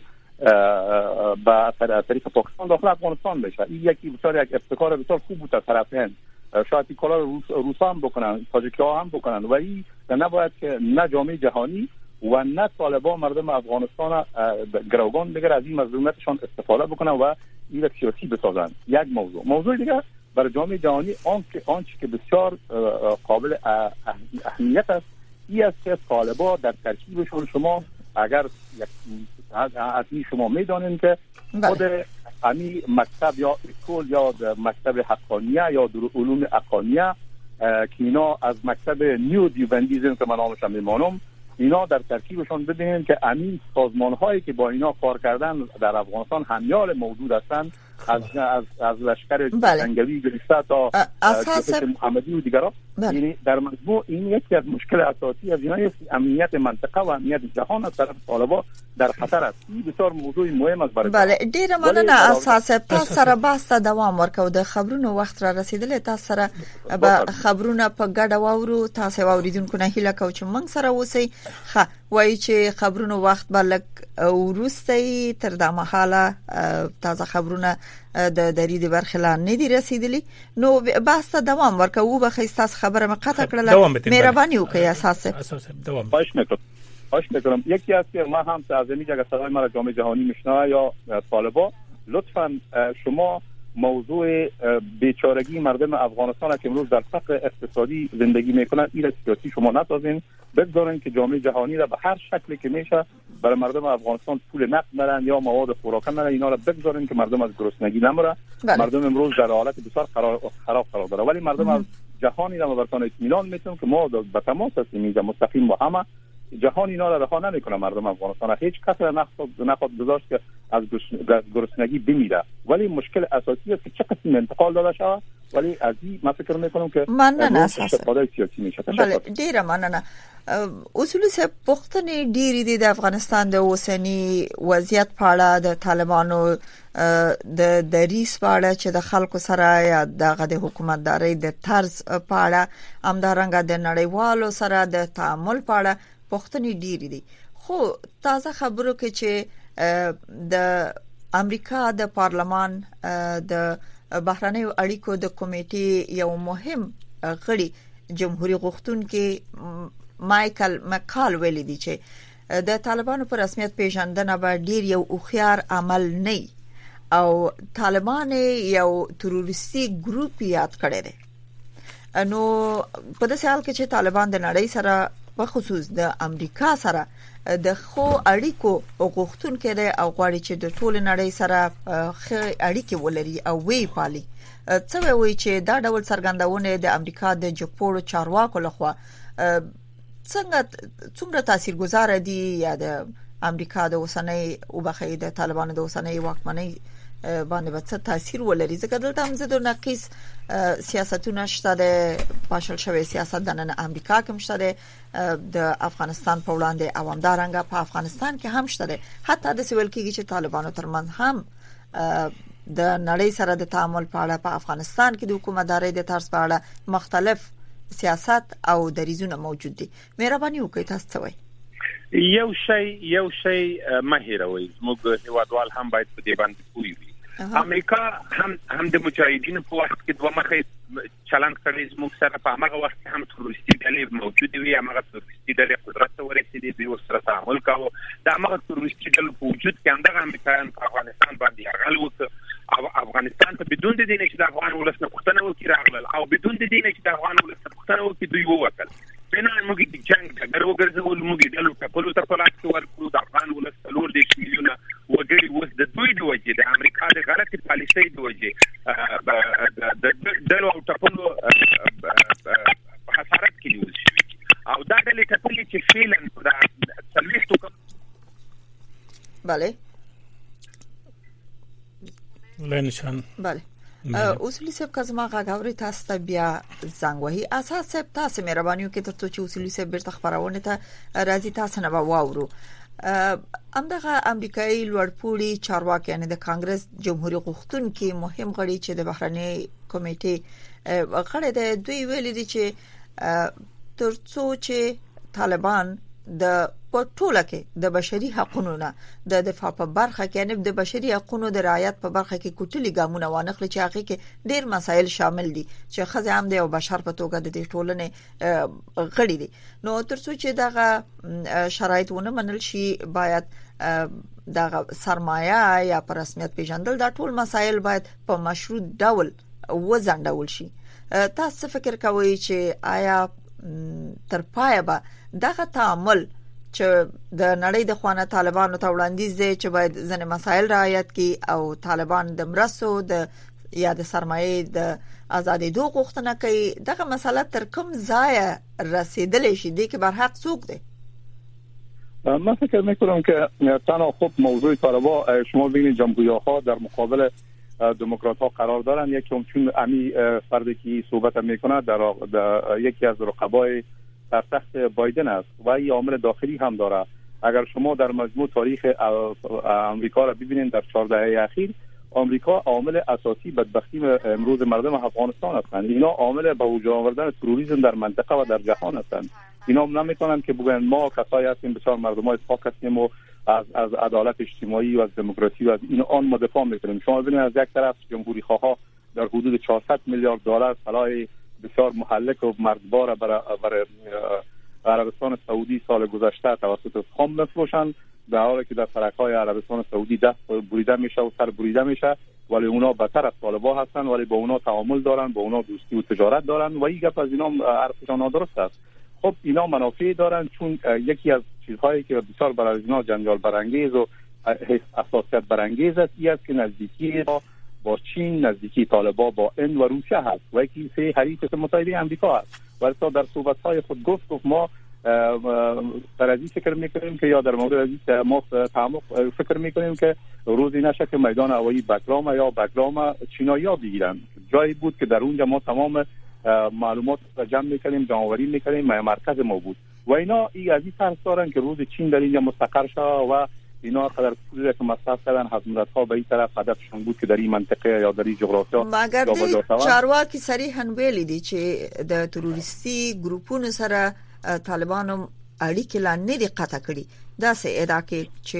با طریق پاکستان داخل افغانستان بشه. این یکی بسیار یک ابتکار بسیار خوب بود از طرف هند. شاید این کارا روسا هم بکنن، تاجیک‌ها هم بکنن و این نباید که نه جامعه جهانی و نه طالبان مردم افغانستان گروگان دیگر از این مظلومیتشان استفاده بکنن و این سیاسی بسازن. یک موضوع دیگر برای جامعه جهانی آنچه که بسیار قابل اهمیت است این است که طالبان در ترکیبشون شما اگر حتمی شما میدانید که خود امی مکتب یا اسکول یا مکتب حقانیه یا علوم حقانیه که اینا از مکتب نیو دیوندیزم که من نامش میمانم، اینا در ترکیبشون ببینید که امی سازمان هایی که با اینا کار کردن در افغانستان همیال موجود هستند، از لشکر جنگی گرفته تا جبهه محمدی و دیگرها. یعنی در مجموع این یکی از مشکل اساسی از اینا است، امنیت منطقه و امنیت جهان از طرف طالبان در خطر است. این بسیار موضوع مهم است برای بله. ډیر مننه اساس تاسو سره بحث دوام ورکو. د خبرونو وخت را رسیدل، تاسو سره به خبرونه په ګډه واورو. تاسو واوریدونکو نه هیله کوم چې موږ سره اوسئ. وایي چې خبرونو وخت بلک ورسته تر د مهاله تازه خبرونه د دریدي برخه لا نه دي رسیدلی، نو بحث دوام ورکو. به خیسته خبره مقطع کړل، مهرباني وکړئ اساس دوام. خواهش میکنم. یکی از که ما هم از این جگه صدای ما را جامعه جهانی میشنوه یا طالبا، لطفاً شما موضوع بیچارگی مردم افغانستان که امروز در فقر اقتصادی زندگی میکنن این سیاسی شما نسازین. بگذارین که جامعه جهانی را به هر شکلی که میشه برای مردم افغانستان پول نقد برن یا مواد خوراکی برن، اینا را بگذارین که مردم از گرسنگی نمره. مردم امروز در حالت بسیار خراب قرار داره، ولی مردم از جهانی را براتون اطمینان میتونم که ما به تماس هستیم اینجا مستقیم با همه. جهان اینا را رها نمیکنه. مردم افغانستان هیچ کس را نخواد گذاشت که از گرسنگی بمیره، ولی مشکل اساسی است که چه قسم انتقال داده شود. ولی از این من فکر میکنم که مننه استفاده سیاسی میشه. بله ډیره مننه. اصولي څه پوښتنې ډیرې دي د افغانستان د اوسنی وضعیت په اړه، د طالبانو د دریس په اړه چې د خلکو سره یا د حکومتداري د طرز په اړه، همدارنګه د نړیوالو سره د تعامل په اړه پوښتنې ډیرې دي. خو تازه خبرو کې چې د امریکا د پارلمان د بهرنیو اړیکو د کمیټې یو مهم غړي جمهوریت غوښتونکي مایکل مکال ویلي دي چې د طالبانو پر رسمیت پیژندنه به ډیر یو اوخیار عمل نه او طالبان یو تروریستي ګروپ یاد کړي دي. نو په داسې حال کې چې طالبان د نړۍ سره په خصوص د امریکا سره د خو اړیکو غوښتونکي دي او غواړي چې د ټول نړۍ سره اړیکې ولري او وی پالي، څه وایي چې دا ډول څرګندونه د امریکا د جپوړو چارواکو لخوا څنګه تاثیرګذار دي یا د امریکا د اوسنۍ او بخې د طالبانو د اوسنۍ واکمنۍ باندې به څه تاثیر ولري؟ ځکه دلته هم زه د نقیص سیاستونه شته، د پاشل شوی سیاست د نن امریکا کې شته، د افغانستان په وړاندې عوامدارنګه په افغانستان کې هم شته، حتی د سویل کېږي چې طالبانو ترمنځ هم د نړۍ سره د تعامل په اړه په افغانستان کې د حکومتداري د طرز په اړه مختلف سیاست او دریزونه موجود دي. مهرباني وکړئ تاسو څه وایي؟ یو شی مهیروي زموږ هیوادوال هم باید په دې باندې پوه وي. امریکا هم د مجاهدینو په وخت کې دوه مخې چلند کړی، زموږ سره په هغه وخت کې هم تروریستي ډلې موجود وي، هغه تروریستي ډلې قدرت ته ورسېدې، دوی سره تعامل کاوه. دا هغه تروریستي ډلې په وجود کې همدغه امریکایان په افغانستان باندې یرغل وکړ او افغانستان ته بدون د دې چې د افغان ولس نه پوښتنه وکړي راغلل او بدون د دې چې د افغان ولس نه پوښتنه وکړي دوی ووتل. بنا موږ د جنگ ډګر وګرځول، موږ د ډلو ټاکلو ته په لاس کې ورکړو. د افغان ولس 4 میلیونه وګړي اوس د دوی د وجې د امریکا د غلطي پالیسۍ د وجې د ډلو او ټاکلو په خسارت کې نیول شوي او دا ډلې ټاکلې چې فعلا د څلوېښتو بله لنشان بله اصولي صاحب که زما غاوري تاسو ته بیا زنګ وهي. اساس صاحب تاسو مهرباني وکړئ ترڅو چې اصولي صاحب بیرته خبرونه ته راځي تاسو نه واورو. همدغه امریکایي لوړپوړي چارواکي یعنی د کانګرس جمهوریت غوښتونکي مهم غړي چې د بهرنۍ کمیټې غړي دي، دوی ویلي دي چې ترڅو چې طالبان د ټوله کې د بشري حقوقو نه د دفاع په برخه کې یعنی د بشري حقوقو د رعایت په برخه کې کوټلي ګامونه وانخلي چې هغه کې ډېر مسایل شامل دي چې خزه هم د یو بشر په توګه د دې ټولنې غړي دي. نو ترڅو چې دغه شرایطونه منل شي باید دغه سرمایه یا پر رسمیت پیژندل دا ټول مسایل باید په مشروط ډول وزندول شي. تاسو فکر کوئ چې آیا تر پایه به دغه تعامل چې د نړۍ د خوانه طالبانو ته وړاندیز دی چې باید ځنې مسایل رعایت کړي او طالبان د مرستو د یا د سرمایې د آزادۍ دوه غوښتنه کوي. دغه مسله تر کوم ځای رسیدلې شي دي که بر حق څوک دی؟ من فکر میکنم که تنها خوب موضوع طالبان شما ببینید جمهوری‌ها در مقابل دموکرات ها قرار دارن. یکی چون امی فردی که صحبت میکنه در یکی از رقبای در تخت بایدن است و این عامل داخلی هم داره. اگر شما در مجموع تاریخ آمریکا را ببینید در 14 دهه اخیر آمریکا عامل اساسی بدبختی امروز مردم افغانستان هستند. اینا عامل به وجود آوردن تروریسم در منطقه و در جهان هستند. اینا نمیتونن که بگن ما کسایی هستیم بسیار مردمای پاک هستیم و از عدالت اجتماعی و از دموکراسی و از این آن ما دفاع میکنیم. شما ببینید از یک طرف جمهوری خواها در حدود 400 میلیارد دلار سلاح بسیار محلک و مرگبار برای عربستان سعودی سال گذشته توسط خام میفروشن، در حالی که در سرک‌های عربستان سعودی دست بریده میشه و سر بریده میشه، ولی اونا بدتر از طالبان هستن، ولی با اونا تعامل دارن، با اونا دوستی و تجارت دارن و این گپ از اینا حرفشان نادرست است. خب اینا منافع دارن، چون یکی از چیزهایی که بسیار برای اینا جنجال برانگیز و حساسیت برانگیز است این است که نزدیکی با چین، نزدیکی طالبان با هند و روسیه هست و یکی سه حریف متحده آمریکا هست. ولی تا در صحبت‌های خود گفت ما در ازی فکر میکنیم که یا در مورد ازی ما فکر میکنیم که روزی نشه که میدان هوایی بگرام یا بگرام چینایی‌ها بگیرن. جایی بود که در اونجا ما تمام معلومات را جمع میکنیم، جمع‌آوری میکنیم، مرکز ما بود و اینا این ازی ترس دارن که روز چین در اینجا مستقر شه و اینا قدر پولی که مصرف کردن حکومت‌ها به این طرف هدفشون بود که در این منطقه یا در این جغرافیا مگر چارواکي صریحاً ویلي دي چې د تروریستي ګروپونو سره طالبانو اړیکې لا نه دي قطع کړي. دا سه ادعا کې چې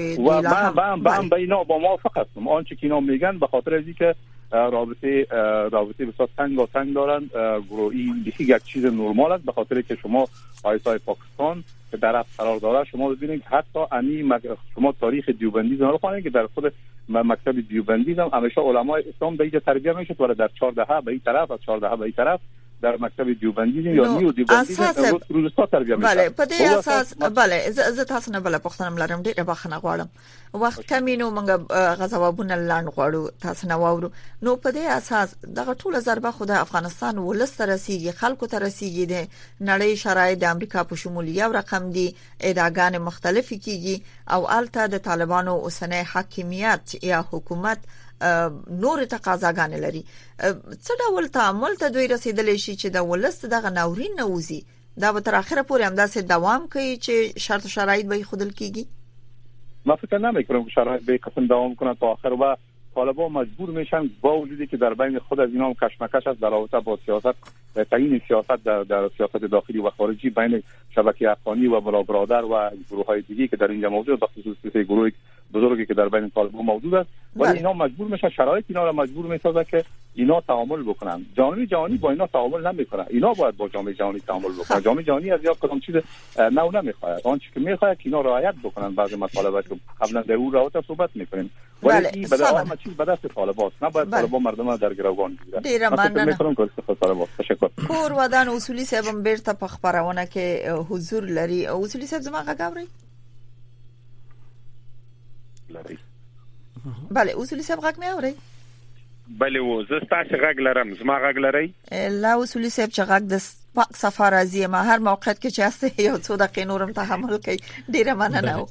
با اینا با موافق هستم. آنچه که اینا میگن به خاطر ازی که رابطه بسیار تنگ دارن گروهی یک چیز نرمال است، به خاطر که شما آیسای پاکستان که در قرار داره شما ببینید حتی شما تاریخ دیوبندیزم رو خوانید که در خود مکتب دیوبندیزم همیشه علمای اسلام به اینجا تربیت میشد و در 14 به این طرف از 14 به این طرف در مکتب دیوبندیزم یا نیو دیوبندیزم روزستا تربیت میشه. بله په دې اساس بله زه تاسو نه بل پښتنم لرم ډیره بخنه غواړم وخت کمینو منګه غزوابونه لاند غواړو تاسو نه واورو. نو په دې اساس دغه ټوله ضربه خو د افغانستان ولست رسیږي، خلکو ته رسیږي، د نړۍ شرایط د امریکا په شمول یو رقم دي، ادعاګانې مختلفې کیږي او الته د طالبانو اوسنۍ حاکمیت یا حکومت نور تقاضاګانې لري. څه ډول تعامل ته دوی رسیدلی شي چې د ولست دغه ناورین نوزي دا به تر اخره پورې همداسې دوام کوي چې شرط شرایط به خودل کیږي؟ ما فکر نمی‌کنم که شرایط به قسم دوام کنه تا آخر و طالبان مجبور میشن با وجودی که در بین خود از اینا هم کشمکش است در رابطه با سیاست، تعیین سیاست در سیاست داخلی و خارجی بین شبکه افغانی و بلا برادر و گروه‌های دیگه که در اینجا موجود است، خصوص سه گروه بزرگی که در بین طالبان موجود است. ولی اینا مجبور میشن، شرایط اینا را مجبور میسازه که اینا تعامل بکنن. جامعه جهانی با اینا تعامل نمیکنه، اینا باید با جامعه جهانی تعامل بکنن. جامعه جهانی از یک کدام چیز نو نمیخواد، آنچه که میخواد که اینا رعایت بکنن بعضی مطالبات که قبلا در اون رابطه صحبت میکنیم. ولی این به دام چیز به دست طالبان است، نباید طالبان مردم در گروگان بگیرن. ډیر مننه. تشکر. کور ودان اصولي صاحب بیرته په خبرونه کې حضور لري. اصولي صاحب زما غاوري؟ بله اصولي صاحب غږ نه اوري؟ بله و زه ستاسو غږ لرم، زما غږ لري؟ لا اصولي صاحب چې غږ د پاک سفر ازي ما هر موقعیت کې چې هسته یو څو دقیقې نورم تحمل کوي. ډیره مننه.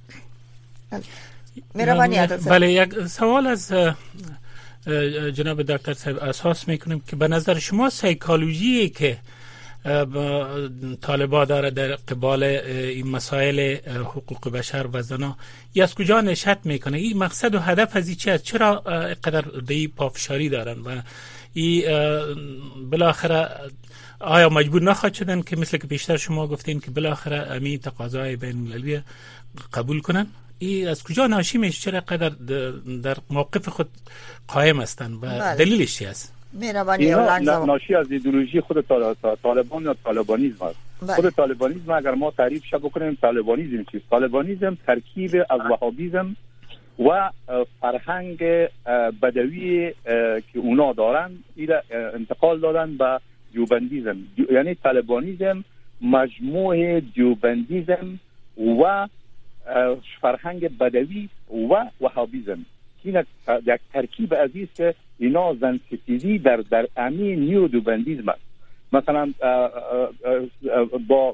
مهرباني عادت. بله یک سوال از جناب دکتر صاحب اساس میکنیم که به نظر شما سایکولوژی که طالبان داره در قبال این مسائل حقوق بشر و زنا از کجا نشأت میکنه؟ این مقصد و هدف از این چی است؟ چرا قدر دی پافشاری دارن و این بالاخره آیا مجبور نخواهد شدن که مثل که بیشتر شما گفتین که بالاخره امی تقاضای بین المللی قبول کنن؟ این از کجا ناشی میشه؟ چرا قدر در موقف خود قائم هستن و دلیلش چی است؟ ناشی از ایدئولوژی خود طالبان یا طالبانیزم است. خود طالبانیزم اگر ما تعریفش بکنیم طالبانیزم چیست؟ طالبانیزم ترکیب از وهابیزم و فرهنگ بدوی که اونا دارن این انتقال دادن به دیوبندیزم. یعنی طالبانیزم مجموعه دیوبندیزم و فرهنگ بدوی و وهابیزم این یک ترکیب عزیز که اینا زن ستیزی در امی نیودوبندیزم است. مثلا با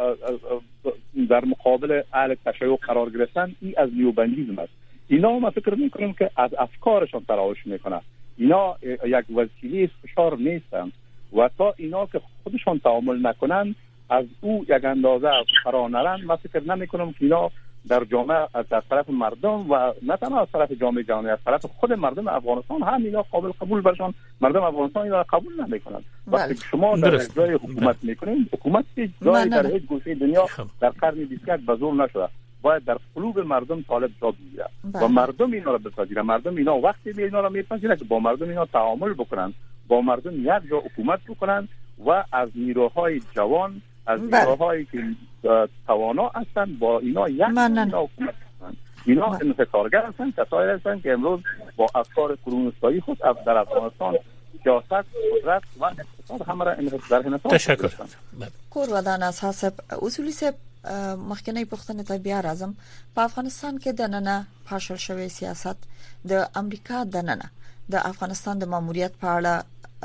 در مقابل اهل تشیع قرار گرفتن این از نیوبندیزم است. اینا ما فکر میکنیم که از افکارشان تراوش میکنه. اینا یک وسیله فشار نیستن و تا اینا که خودشان تعامل نکنن از او یک اندازه فرا نرن، ما فکر نمیکنم که اینا در جامعه از طرف مردم و نه تنها از طرف جامعه جهانی، از طرف خود مردم افغانستان هم اینا قابل قبول برشان. مردم افغانستان اینا قبول نمیکنن. وقتی شما در جای حکومت میکنین، حکومت جای در هیچ گوشه دنیا در قرن 21 به زور نشده، باید در قلوب مردم طالب جا بگیره و مردم اینا را بپذیرن. مردم اینا وقتی اینا را میپذیرن که با مردم اینا تعامل بکنن، با مردم یک جا حکومت بکنن و از نیروهای جوان، از نیروهایی که توانا هستن با اینا یک حکومت بکنن. اینا انحصارگر هستن، کسایی هستن که امروز با افکار قرون‌وسطایی خود در افغانستان سیاست، قدرت و اقتصاد همه را در انحصار تشکر. کور ودان از حسب اصولی سه مخکنی پختنه ته بیا راځم. په افغانستان کې د نننه پاشل شوی سیاست د امریکا د نننه د افغانستان د ماموریت په اړه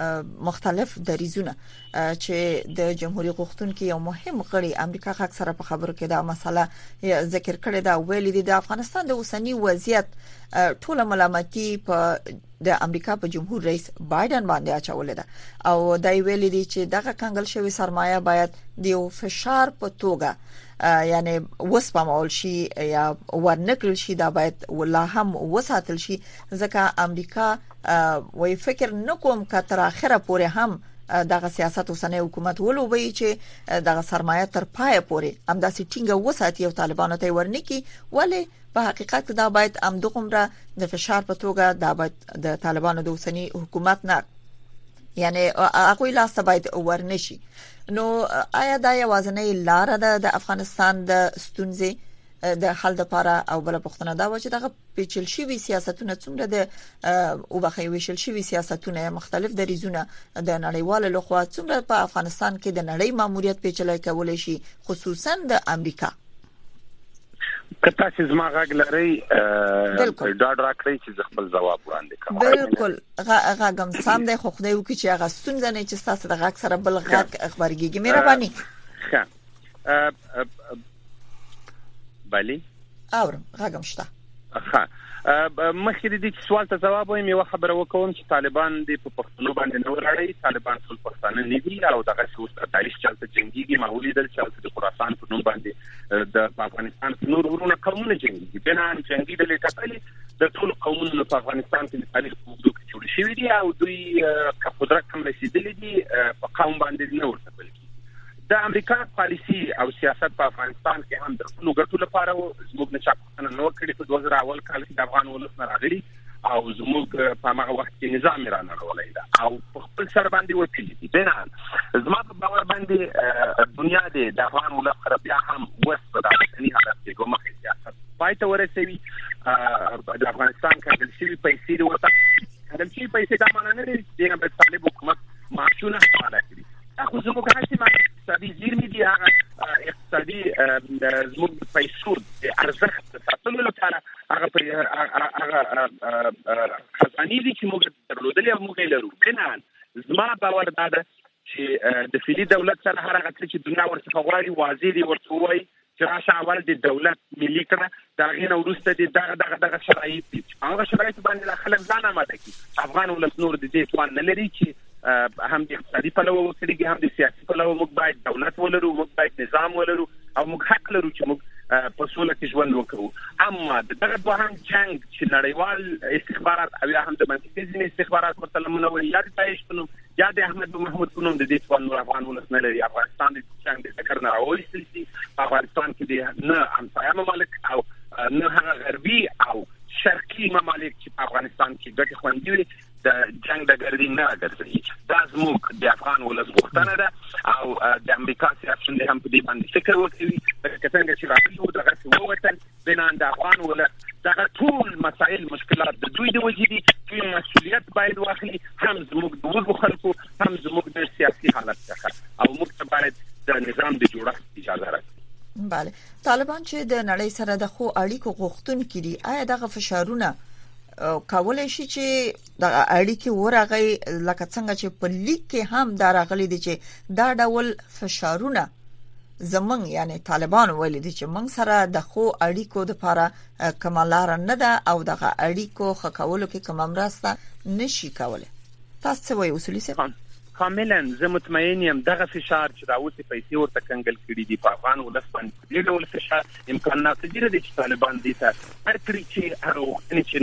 مختلف دریزونه چې د جمهوریت غوښتونکو یو مهم غړي امریکا خاص سره په خبرو کې دا مسله ذکر کړې دا ویل دي د افغانستان د اوسنی وضعیت ټول ملامتي په د امریکا په جمهور رئیس بایدن باندې اچولې ده او دا ویل دي چې دغه کنګل شوی سرمایه باید د یو فشار په توګه یعنی وسپمول شي یا ورنکل شي، دا باید ولا هم وساتل شي ځکه امریکا وای فکر نکوم که تر اخره پورې هم دغه سیاست اوسنۍ حکومت ولوبي چې دغه سرمایه تر پای پورې همداسې ټینګه وساتي او طالبانو ته ورنکي، ولی په حقیقت دا باید امدغمره د فشار په توګه دا باید د طالبانو د اوسنۍ حکومت نه یعنی هغه لاس باید ورنشي. نو آیا دا یوازنۍ لار ده د افغانستان د ستونزې د حل لپاره؟ او بل پختنه دا و چې دغه پیچل شوی سیاستونه څومره د او بخې ویشل شوی سیاستونه مختلف دریزونه د نړیوالو لخوا څومره په افغانستان کې د نړۍ ماموریت پیچلای کولای شي، خصوصا د امریکا. کته چې زما غږ لري دا راکړی چې خپل جواب وړاندې کوم. بالکل غږم سم دی، خو خدای وکړي چې هغه ستونزه نه چې تاسو د غږ سره بل غږ خبرګيږي. مهرباني. ښه بله اورم غږم شته. ښه مخکې د دې سوال ته جواب وایم. یو خبره وکوم چې طالبان د پښتنو باندې نه ورړي. طالبان ټول پښتانه نه دي او دغه څه تاریخ چلته جنگيږي. معمولی د چلته د خراسان په نوم باندې د افغانستان نور ورونه قومونه جنگيږي. بنان جنگي د لیکتلې د ټول قومونو په افغانستان کې تاریخ په وګړو کې جوړ شوی دی او دوی قدرت هم رسیدلی دي په قوم باندې نه ورته بلکې د امریکا پالیسی او سیاست په افغانستان کې هم د خپل ګټو لپاره زموږ نه چاپنه نو کړی. په 2000 کال کې د افغان ولس نه راغلي او زموږ په هغه وخت کې نظام ایران راولای دا او په خپل سر باندې وپیږي. بنان زما په باور باندې دنیا د افغان ولس سره بیا هم وسط د افغاني حالت کې کومه سیاست پای ته ورسوي. د افغانستان کې د شي پیسې ورته د شي پیسې دا معنی نه لري چې د طالب حکومت معاشونه حواله کړي. خو زموږ هڅې ما اقتصادي زیرمې دي، هغه اقتصادي زموږ پیسو د ارزښت ساتلو لپاره هغه خزانې دي چې موږ درلودلې او موږ یې لرو. بنان زما باور دا ده چې د فعلي دولت سره هر هغه څه چې دنیا ورڅخه غواړي واضح دي ورته وایي چې راشه اول د دولت ملي کړه، دا غي نو وروسته دغه شرایط دي. هغه شرایط باندې خلک ځان آماده کړي. افغان ولس نور د دې توان نه لري چې هم د اقتصادي پلوه وکړي، هم د سیاسي پلوه. موږ باید دولت ولرو، موږ باید نظام ولرو او موږ حق لرو چې موږ په سوله کې ژوند وکړو. اما دغه دوهم جنگ چې نړیوال استخبارات او هم د منطقي ځینې استخبارات متلمنه وي یا د داعش په نوم یا د احمد محمود په نوم د دې توان نور افغان ولس نه لري. افغانستان د جنگ د ټکر نه راوېستل شي. افغانستان کې د نه همسایه ممالک او نه هغه غربي او شرقي ممالک چې په افغانستان کې ګټه خوندي وي د جنگ د ګردې نه ګرځي. دا زموږ د افغان ولس غوښتنه ده او د امریکا سیاستونه هم په دې باندې فکر وکړي. لکه څنګه چې راځي او دغه څه ووتل. بنان د افغان ولس دغه ټول مسائل مشکلات د دوی د وجې دي چې مسؤلیت باید واخلي، هم زموږ د وګړو خلکو هم زموږ د سیاسي حالت څخه او موږ ته باید د نظام د جوړښت اجازه راکړي. بله طالبان چې د نړۍ سره د خو اړیکو غوښتونکي دي، آیا دغه فشارونه کولای شي چې د اړیکې ورغی لکه څنګه چې په لیک کې هم دا راغلي دي چې دا ډول فشارونه زمونږ یعنی طالبان ویلي دي چې موږ سره د خو اړیکو د لپاره کمالار نه ده او دغه اړیکو خکولو کې کوم مرسته نشي کولای. تاسو څه وایي اصولي صاحب؟ کاملا زه مطمئن یم دغه فشار چې راوځي پیسې ورته کنګل کړي دي په افغان ولس باندې ډېر ډول فشار امکانات دي چې طالبان دي ته هر کړي چې هغه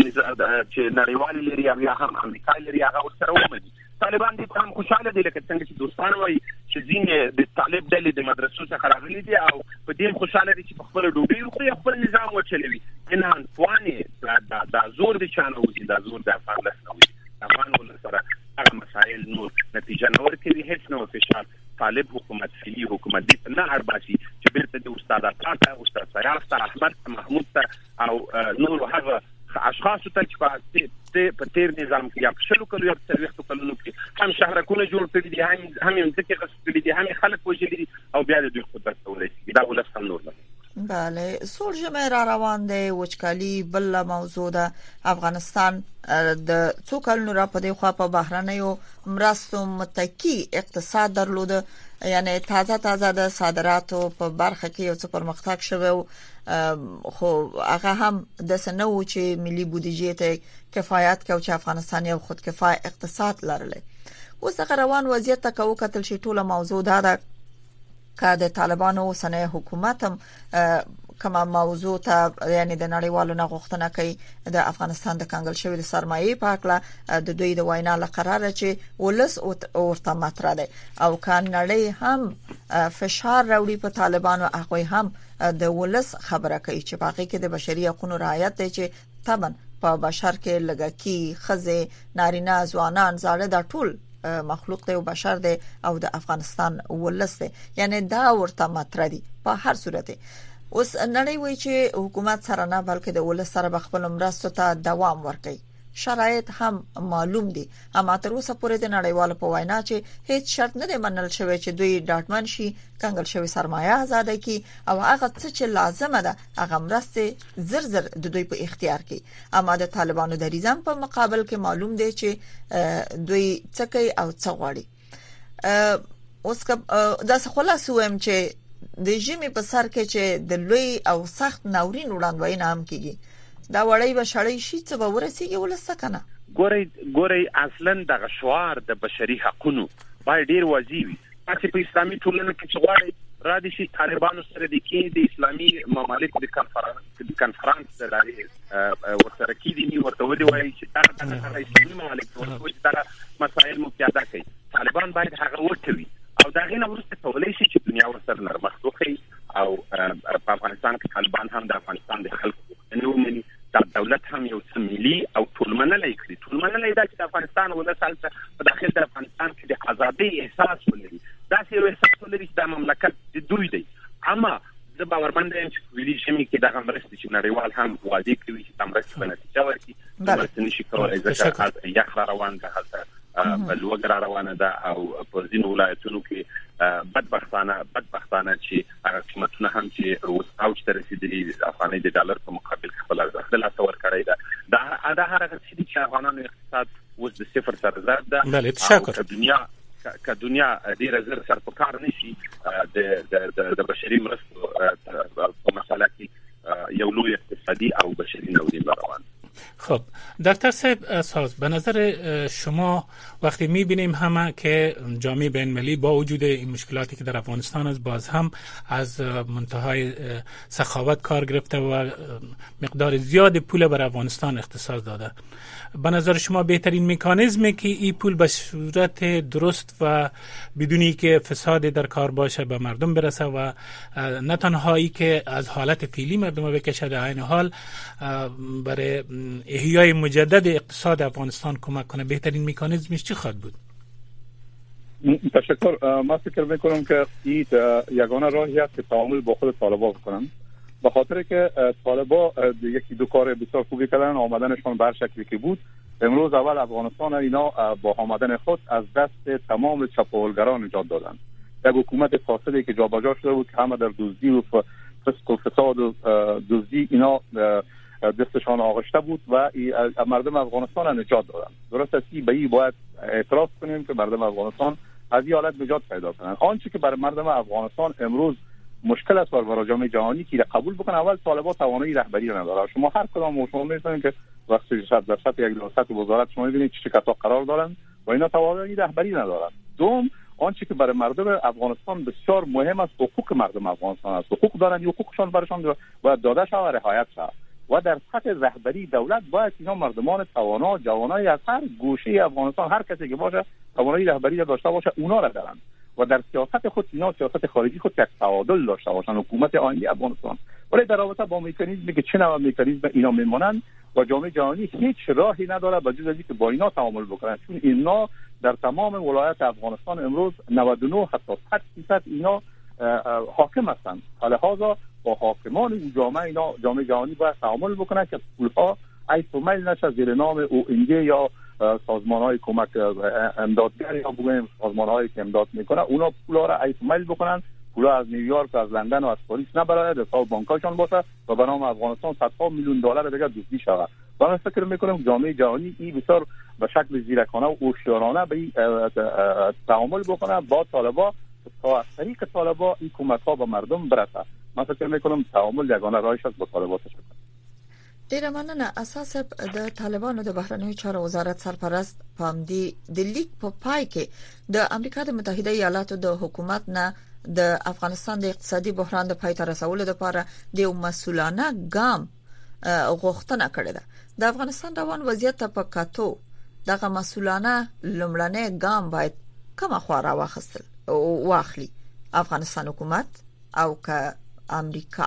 چې نړیوال لري یا هم امریکا لري هغه ورسره ومني. طالبان دي هم خوشاله دي لکه څنګه چې دوستان وایي چې ځینې د طالب ډلې د مدرسو څخه راغلي دي او په دې خوشاله دي چې په خپل ډوډۍ خوري خپل نظام وچلوي. انهان فواني دا زور دي چانه وځي دا زور د افغان ولس نه وي. افغان ولس سره هغه مسائل نور نتیجه نه ورکوي هیڅ نو فشار. طالب حکومت فعلی حکومت دي نه ارباسي چې بیرته د استاد عطا استاد سیاف ته احمد محمود ته او نور هغه اشخاص ته چې په تیر نظام کې یا په شلو کلو یا په 30 کلونو کې هم شهرکونه جوړ کړي دي هم ځکه غصب کړي دي هم خلک وژلي دي او بیا د دوی قدرت ولري دا ولس هم نور نه. بله سول جمع را روان دی وچکالي بل موضوع ده. افغانستان د څو کلونو را په دی خوا په بهرنیو مرستو متکی اقتصاد درلوده، یعنی تازه د صادراتو په برخه کې یو څه پرمختګ شوی خو هغه هم د سنو چې ملي بودیجې ته کفایت کوي چې افغانستان یو خودکفای اقتصاد لري. اوس هغه روان وضعیت ته کو کتل شي ټوله موضوع ده که د طالبانو سنه حکومت هم کومه موضوع ته یعنی د نړیوالو نه غوښتنه کوي د افغانستان د کنګل شوی د سرمایې په اړه د دوی د وینا لقراره چې ولس ورته مطرح دی او کان نړۍ هم فشار راوړي په طالبانو هغه هم د ولس خبره کوي چې باقي کې د بشري حقوقو رعایت دی چې طبعا په بشر کې لګکی خزه نارینه ځوانان زاړه د ټول مخلوق دی او بشر دی او د افغانستان ولس دی، یعنی دا ورته مطرح دی په هر صورت. اوس نړۍ وایي چې حکومت سره نه بلکې د ولس سره خپل مرستو ته دوام ورکړي. شرایط هم معلوم دي اما تر اوسه پورې د نړیوالو په وینا چې هیڅ شرط نه دی منل شوی چې دوی ډاټمن شي کنګل شوی سرمایه آزاد کی او هغه څه چې لازمه ده هغه مرسته زر د دوی په اختیار کې. اما د طالبانو د ریزم په مقابل کې معلوم دی چې دوی څه کوي او څه غواړي. اوس دا څه خلاصو هم چې د ژمي په سر کې چې د لوی او سخت ناورین وړاندوینه هم کیږي دا وړي به شړې شي څه به ورسیږي ولسته کنه. ګوري اصلا د شعار د بشري حقوقو باید ډیر واضح وي چې په اسلامي ټولنه کې څواري را دي شي طالبانو سره د کې د اسلامي ممالکو د کنفرانس لري ورسره کې دي ورته وایي چې دا د اسلامي ممالکو د مسایل مقیاده کوي. طالبان باید هغه ورته او دا غینه ورسته کولای شي چې دنیا ورسره نرمښت او په افغانستان کې طالبان هم د افغانستان د خلکو نو مني دا دولت هم یو څه ملي او ټولمنلای کړی ټولمنلای دا چې افغانستان ولسال په داخل د افغانستان کې د ازادي احساس ولري دا چې یو احساس ولري چې د مملکت د دوی دی. اما زه باورمند یم چې ویلي شمې کې د مرستې چې نړیوال هم واضح کوي چې د مرستې په نتیجه ورکړي مرستې نشي کولای ځکه یخ روان ده هلته بلوغ روانه ده او په ځینو ولایتونو کې بدبختانه چې هغه قیمتونه هم چې اوج ته رسیدلي افغاني د ډالر په مقابل خپل ارزښت لا څور کړی ده دا هغه چې افغانانو اقتصاد اوس د صفر سره ضرب ده. بله تشکر. که دنیا ډیره زر سر په کار نشي د بشري مرستو په مساله کې یو لوی اقتصادي او بشري ناورین روان. خب دکتر صاحب به نظر شما وقتی می‌بینیم همه که جامعه بین‌المللی با وجود این مشکلاتی که در افغانستان است باز هم از منتهای سخاوت کار گرفته و مقدار زیاد پول بر افغانستان اختصاص داده، به نظر شما بهترین مکانیزمی که این پول به صورت درست و بدونی که فساد در کار باشه به مردم برسه و نه تنهایی که از حالت فعلی مردم بکشه، در عین حال برای احیای مجدد اقتصاد افغانستان کمک کنه، بهترین مکانیزمش چی خواهد بود؟ تشکر. من فکر میکنم که این یگانه راهی است که تعامل با خود طالبان بکنن، به خاطر که طالبان یکی دو کار بسیار خوبی کردن. آمدنشون بر شکلی که بود امروز اول افغانستان اینا با آمدن خود از دست تمام چپاولگران نجات دادن. یک حکومت فاسدی که جابجا شده بود که همه در دزدی و فسق و فساد و دزدی اینا دستشان آغشته بود و مردم افغانستان نجات دادن. درست است که به این باید اعتراف کنیم که مردم افغانستان از این حالت نجات پیدا کنند. آنچه که برای مردم افغانستان امروز مشکل است برای جامعه جهانی که قبول بکنه، اول طالبان توانایی رهبری نداره. شما هر کدام شما می‌بینید که وقتی در سطح یک ریاست وزارت شما می‌بینید چه شرکت‌ها قرار دارن و اینا توانایی رهبری ندارن. دوم، آنچه که برای مردم افغانستان بسیار مهم است حقوق مردم افغانستان است. حقوق دارن، حقوقشان برشان باید داده شود و رعایت شود و در سطح رهبری دولت باید اینا مردمان توانا، جوانای از هر گوشه افغانستان، هر کسی که باشه توانایی رهبری داشته باشه، اونا را دارن و در سیاست خود اینا سیاست خارجی خود یک تعادل داشته باشن، حکومت آینده افغانستان. ولی در رابطه با مکانیزمی که چه نوع مکانیزم اینا میمونن و جامعه جهانی هیچ راهی نداره به جز اینکه با اینا تعامل بکنن، چون اینا در تمام ولایت افغانستان امروز 99 حتی 100% اینا حاکم هستند. لذا با حاکمان این جامعه جهانی باید تعامل بکنه که پولها ای تومل نشه زیر نام ONG یا سازمان‌های کمک امدادگر یا بگویم سازمان‌هایی که امداد میکنه، اونا پولا را ای تومل بکنن، پولا از نیویورک، از لندن و از پاریس نبره، در حساب بانک‌هاشون باشه و به نام افغانستان صدها میلیون دلار دیگه دزدی شود. من فکر میکنم جامعه جهانی این بسیار به شکل زیرکانه و هوشیارانه به تعامل بکنه با طالبان تا از طریق طالبان این کمک‌ها به مردم برسه. من فکر میکنم تعامل یگانه راهش است با طالبان. ډیره مننه. اساس د طالبانو د بهرنیو چارو وزارت سرپرست پامدی د لیک په پای کې د امریکا د متحده ایالاتو د حکومت نه د افغانستان د اقتصادي بحران د پای ته رسولو لپاره د یو مسؤلانه ګام غوښتنه کړې ده. د افغانستان روان وضعیت ته په کتو دغه مسؤلانه لومړنی ګام باید کومه خورا واخلي افغانستان حکومت او که امریکا؟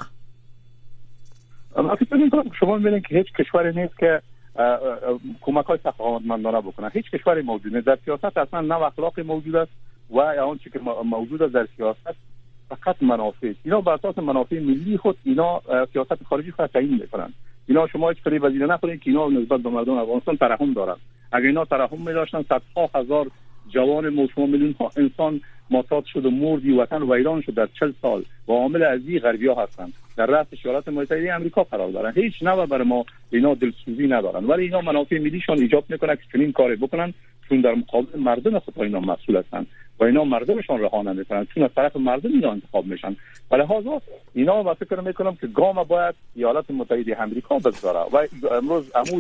من فکر می‌کنم شما می‌بینید که هیچ کشوری نیست که کمک‌های سخاوتمندانه بکنه. هیچ کشوری موجود نیست. در سیاست اصلا نه اخلاقی موجود است و آنچه که موجود است در سیاست فقط منافع. اینا بر اساس منافع ملی خود اینا سیاست خارجی خود تعیین می‌کنند. اینا شما هیچ فریب وزیر نخورید که اینا نسبت به مردم افغانستان ترحم دارند. اگر اینا ترحم می‌داشتن صدها هزار جوان مسلمان میلیون ها انسان معتاد شد و مردی وطن ویران شد در 40 سال و عامل ازی غربی‌ها هستند. در رأس ایالات متحده آمریکا قرار دارن. هیچ نوع برای ما اینا دلسوزی ندارن، ولی اینا منافع ملیشون ایجاب میکنه که چنین کاری بکنن، چون در مقابل مردم خود اینا مسئول هستند و اینا مردمشون رها نمیکنن، چون از طرف مردم اینا انتخاب میشن. ولی لذا اینا من فکر میکنم که گام باید ایالات متحده آمریکا بگذاره و امروز عمود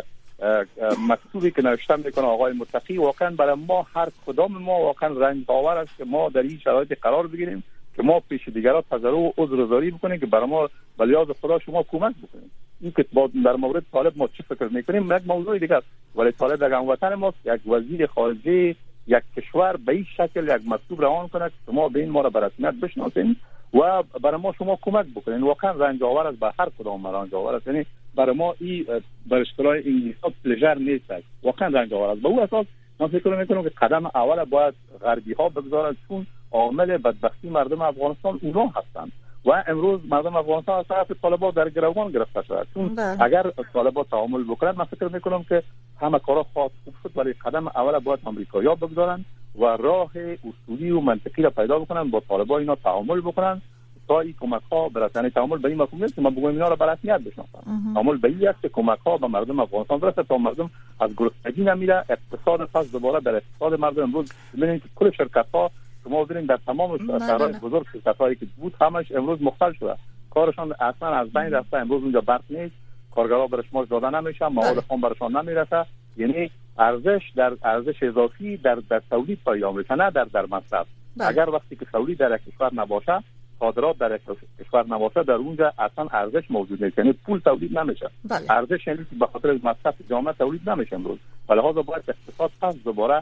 مکتوبی که نوشته میکنه آقای متقی واقعا برای ما هر کدام ما واقعا رنج آور است که ما در این شرایط قرار بگیریم که ما پیش دیگران تضرع و عذرخواهی بکنیم که برای ما ولیاز خدا شما کمک بکنیم. این که در مورد طالب ما چی فکر میکنیم یک موضوع دیگه است، ولی طالب در هموطن ما یک وزیر خارجه یک کشور به این شکل یک مکتوب روان کنه که ما به این ما را به رسمیت بشناسیم و برای ما شما کمک بکنین. واقعا رنج آور است، به هر کدام رنج آور است. یعنی برای ما این بر اصطلاح انگلیسی پلژر نیست، واقعا رنج آور است. به اون اساس من فکر میکنم که قدم اول باید غربی ها بگذارن، چون عامل بدبختی مردم افغانستان اونا هستند و امروز مردم افغانستان از طرف طالبان در گروگان گرفته شده. چون اگر طالبان تعامل بکنند من فکر میکنم که همه کارا خواهد خوب شد، ولی قدم اول باید آمریکایی‌ها بگذارن و راه اصولی و منطقی را پیدا بکنن، با طالبان اینا تعامل بکنن تا این کمک‌ها برسه. تعامل به این مفهوم نیست که من بگم اینا را به رسمیت بشناسن. تعامل به این است که کمک‌ها به مردم افغانستان برسه تا مردم از گرسنگی نمیره، اقتصاد پس دوباره در اقتصاد مردم. امروز ببینید که کل شرکت‌ها شما ببینید در تمام شهرهای بزرگ شرکت‌هایی که بود همش امروز مختل شده، کارشان اصلا از بین رفته. امروز اونجا برق نیست، کارگرها برای شما داده نمیشه، مواد خام براشون نمیرسه. یعنی ارزش اضافی در تولید پیدا میشه، نه در مصرف. اگر وقتی که تولید در کشور نباشه، صادرات در کشور نباشه، در اونجا اصلا ارزش موجود نیست، یعنی پول تولید نمیشه. ارزش یعنی به خاطر مصرف جامعه تولید نمیشه امروز. ولی لازم باید اقتصاد پس دوباره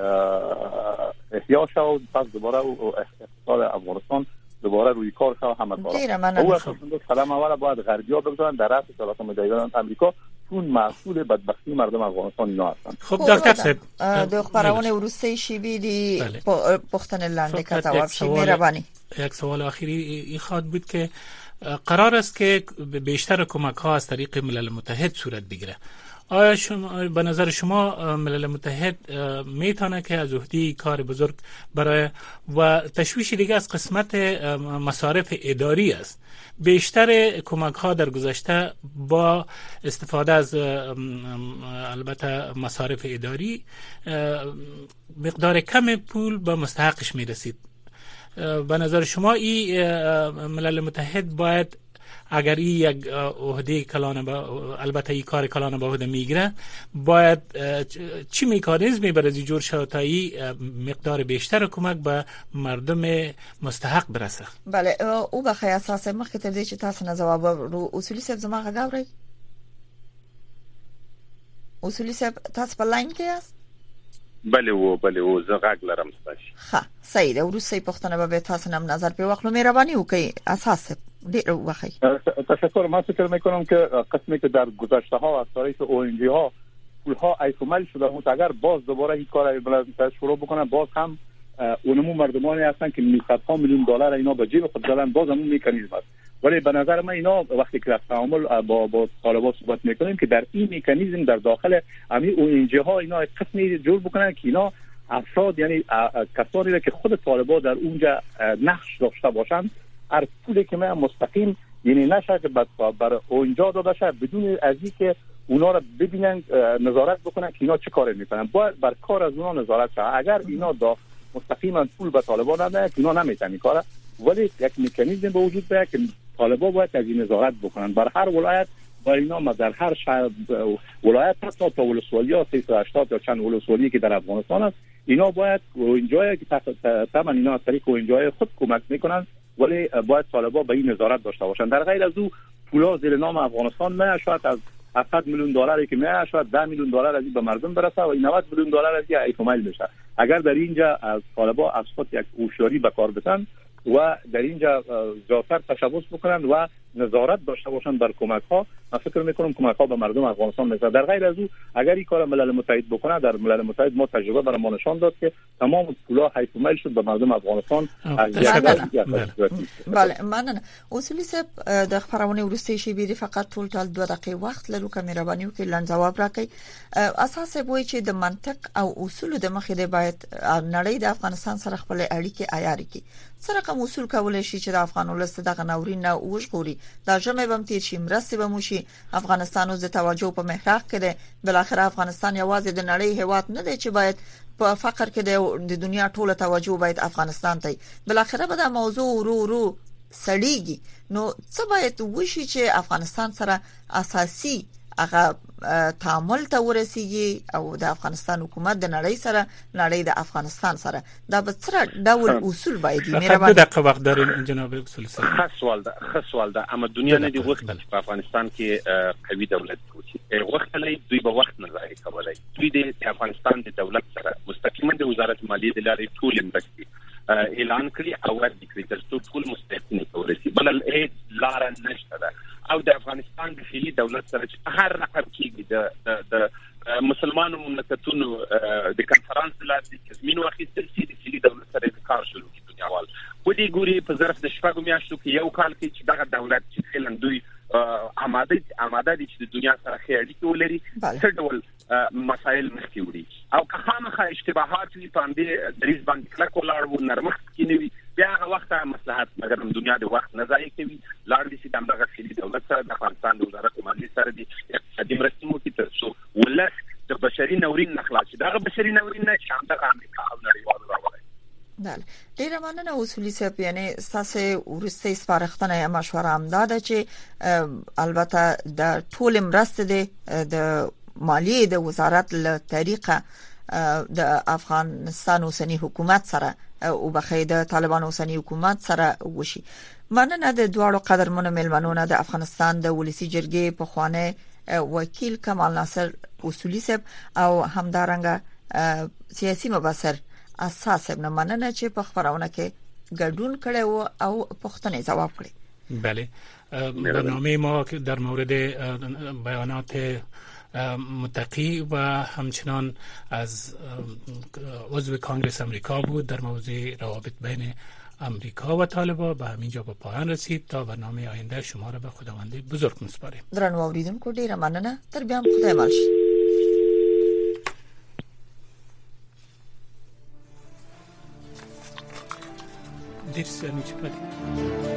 احیا شد، پس دوباره اقتصاد افغانستان دوباره روی کار شد، همه کارا. او اصلا قدم اول باید غربی‌ها بگذارن در رأس ایالات متحده آمریکا، چون مسئول بدبختی مردم افغانستان اینا هستند. خب دکتر صاحب د خبرونه ورسته شي دی پختن لاندې کا جواب شي مهرباني. یک سوال آخری این خواهد بود که قرار است که بیشتر کمک ها از طریق ملل متحد صورت بگیره. آیا شما به نظر شما ملل متحد میتونه که از عهده کار بزرگ برای و تشویش دیگه از قسمت مصارف اداری است؟ بیشتر کمک ها در گذشته با استفاده از البته مصارف اداری مقدار کم پول به مستحقش میرسید. به نظر شما این ملل متحد باید اگر این یک عهده کلانه البته این کار کلانه به عهده میگیره باید چی مکانیزمی برای جور شود تا این مقدار بیشتر کمک به مردم مستحق برسه؟ بله او بخی اساس مخکې تر دې چې تاسو نه جواب ورو اصولي صاحب زما غاوري اصولي صاحب تاسو په لاین کې یاست؟ بله و زه غږ لرم تاسو. ښه صحیح ده. وروستۍ پوښتنه به تاسو نم نظر په وخت مهرباني وکړئ اساس ډیر وخی. تشکر. من فکر میکنم که قسمی که در گذشته ها از طریق ONG ها پولها ایفمل شده بود اگر باز دوباره این کار شروع بکنن باز هم اونمو مردمانی هستن که صدها میلیون دلار اینا به جیب خود زدن باز همون مکانیزم است. ولی به نظر من اینا وقتی که تعامل با طالبان صحبت میکنیم که در این مکانیزم در داخل همین ONG ها اینا قسمی جور بکنن که اینا افراد یعنی کسانی که خود طالبان در اونجا نقش داشته باشند هر پولی که من مستقیم یعنی نشه که برای اونجا داده شه بدون از اینکه اونا رو ببینن نظارت بکنن که اینا چه کاری میکنن باید بر کار از اونا نظارت شه. اگر اینا مستقیما پول به طالبان ندن اینا نمیتونن کار ولی یک مکانیزم به وجود بیاد که طالبان باید از این نظارت بکنن بر هر ولایت و اینا در هر شهر ولایت حتی تا ولسوالی ها 380 یا چند ولسوالی که در افغانستان است اینا باید اونجایی که طبعا اینا از طریق اونجای خود کمک میکنن ولی باید طالبان به این نظارت داشته باشن. در غیر از او پولا زیر نام افغانستان میاد شاید از 700 میلیون دلاری که میاد شاید 10 میلیون دلار از این به مردم برسه و 90 میلیون دلار از این ایفمایل بشه. اگر در اینجا از طالبان از خود یک هوشیاری به کار بتن و در اینجا زیادتر تشبث بکنن و نظارت داشته باشن بر کمک ها من فکر میکنم کمک ها به مردم افغانستان میرسه. در غیر از او اگر این کار ملل متحد بکنه در ملل متحد ما تجربه برای ما نشان داد که تمام پولا ایفمایل شد به مردم افغانستان. بله مننه. اصولی صاحب د خبرونه ورسته شي بیری فقط ټول 2 دقیقې وخت لرو که مهرباني وکړئ لاندې جواب راکړئ. اساس وایي چې د منطق او اصول د مخې دی باید نړۍ د افغانستان سره خپل اړیکې عیاري کړي. سره کوم اصول کولای شي چې د افغان ولست دغه ناورین نه وژغوري دا ژمه بم تیر شي مرسته به موشي افغانستان او د توجه په محراق کې دی. بل اخر افغانستان یوازې د نړۍ هیواد نه دی چې باید په فقر کې د دنیا ټوله توجه باید افغانستان ته. بل اخر به دا موضوع ورو سړیږي نو څه باید وشي چې افغانستان سره اساسي هغه تعامل ته ورسیږي او د افغانستان حکومت د نړۍ سره نړۍ د افغانستان سره دا به څه ډول اصول باید مهرباني دغه وخت دارین جناب اصول صاحب. ښه سوال ده اما دنیا نه دی وخت په افغانستان کې قوي دولت کوي وخت لري دوی به وخت نه ځای کولای دوی د افغانستان د دولت سره مستقیما د وزارت مالیه د لارې ټول مرستې اعلان کړی او ورته کړی تر ټول مستحقین ورسي بل لار نشته ده او د افغانستان د فعلی دولت سره هر رقم کېږي د مسلمانانو مملکتونو د کانفرنس لارې تضمین واخیستل شي د فعلی دولت سره کار شروع کړي دنیاوال ودي ګوري په ظرف د شپږ میاشتو کې یو کال کې چې دغه دولت چې فعلا دوی آماده دي چې د دنیا سره ښه اړیکې ولري څه ډول مسائل مخکې وړي او که خامخا اشتباهات وي په همدې دریځ باندې کلک ولاړ وو نرمښت کې نه وي بیا هغه وخت مصلحت مګر دنیا د وخت نه ضایع کوي لاړ دي چې دغه فعلی دولت سره د افغانستان د وزارت مالیې سره د اقتصادي مرستې مو کې تر څو ولس د بشري ناورین نه خلاص شي دغه بشري ناورین نه چې همدغه امریکا او نړیوالو راوړي. بله ډیره مننه اصولي صاحب. یعنی تاسو ورسته سپارښتنه مشوره هم داده چې البته د ټول مرسته د مالیې د وزارت له طریقه د افغانستان اوسنی حکومت سره او بخې د طالبان اوسنی حکومت سره وشي. مننه د دوړو قدرمنو ملمنونو د افغانستان د ولسی جرګې په خوانه وکیل کمال ناصر اصولي صاحب او همدارنګه سیاسي مبصر اساس ابن مننه چې په خبرونه کې ګډون کړي او پوښتنې جواب کړي. بله برنامه ما در مورد بیانات متقی و همچنان از عضو کانگرس امریکا بود در موضوع روابط بین امریکا و طالبان به همینجا به پایان رسید. تا برنامه آینده شما را به خداوند بزرگ می‌سپاریم. درنو اوریدونکو ډیره مننه. تر بیا هم خدای مل شي. دیر سر میچه پدی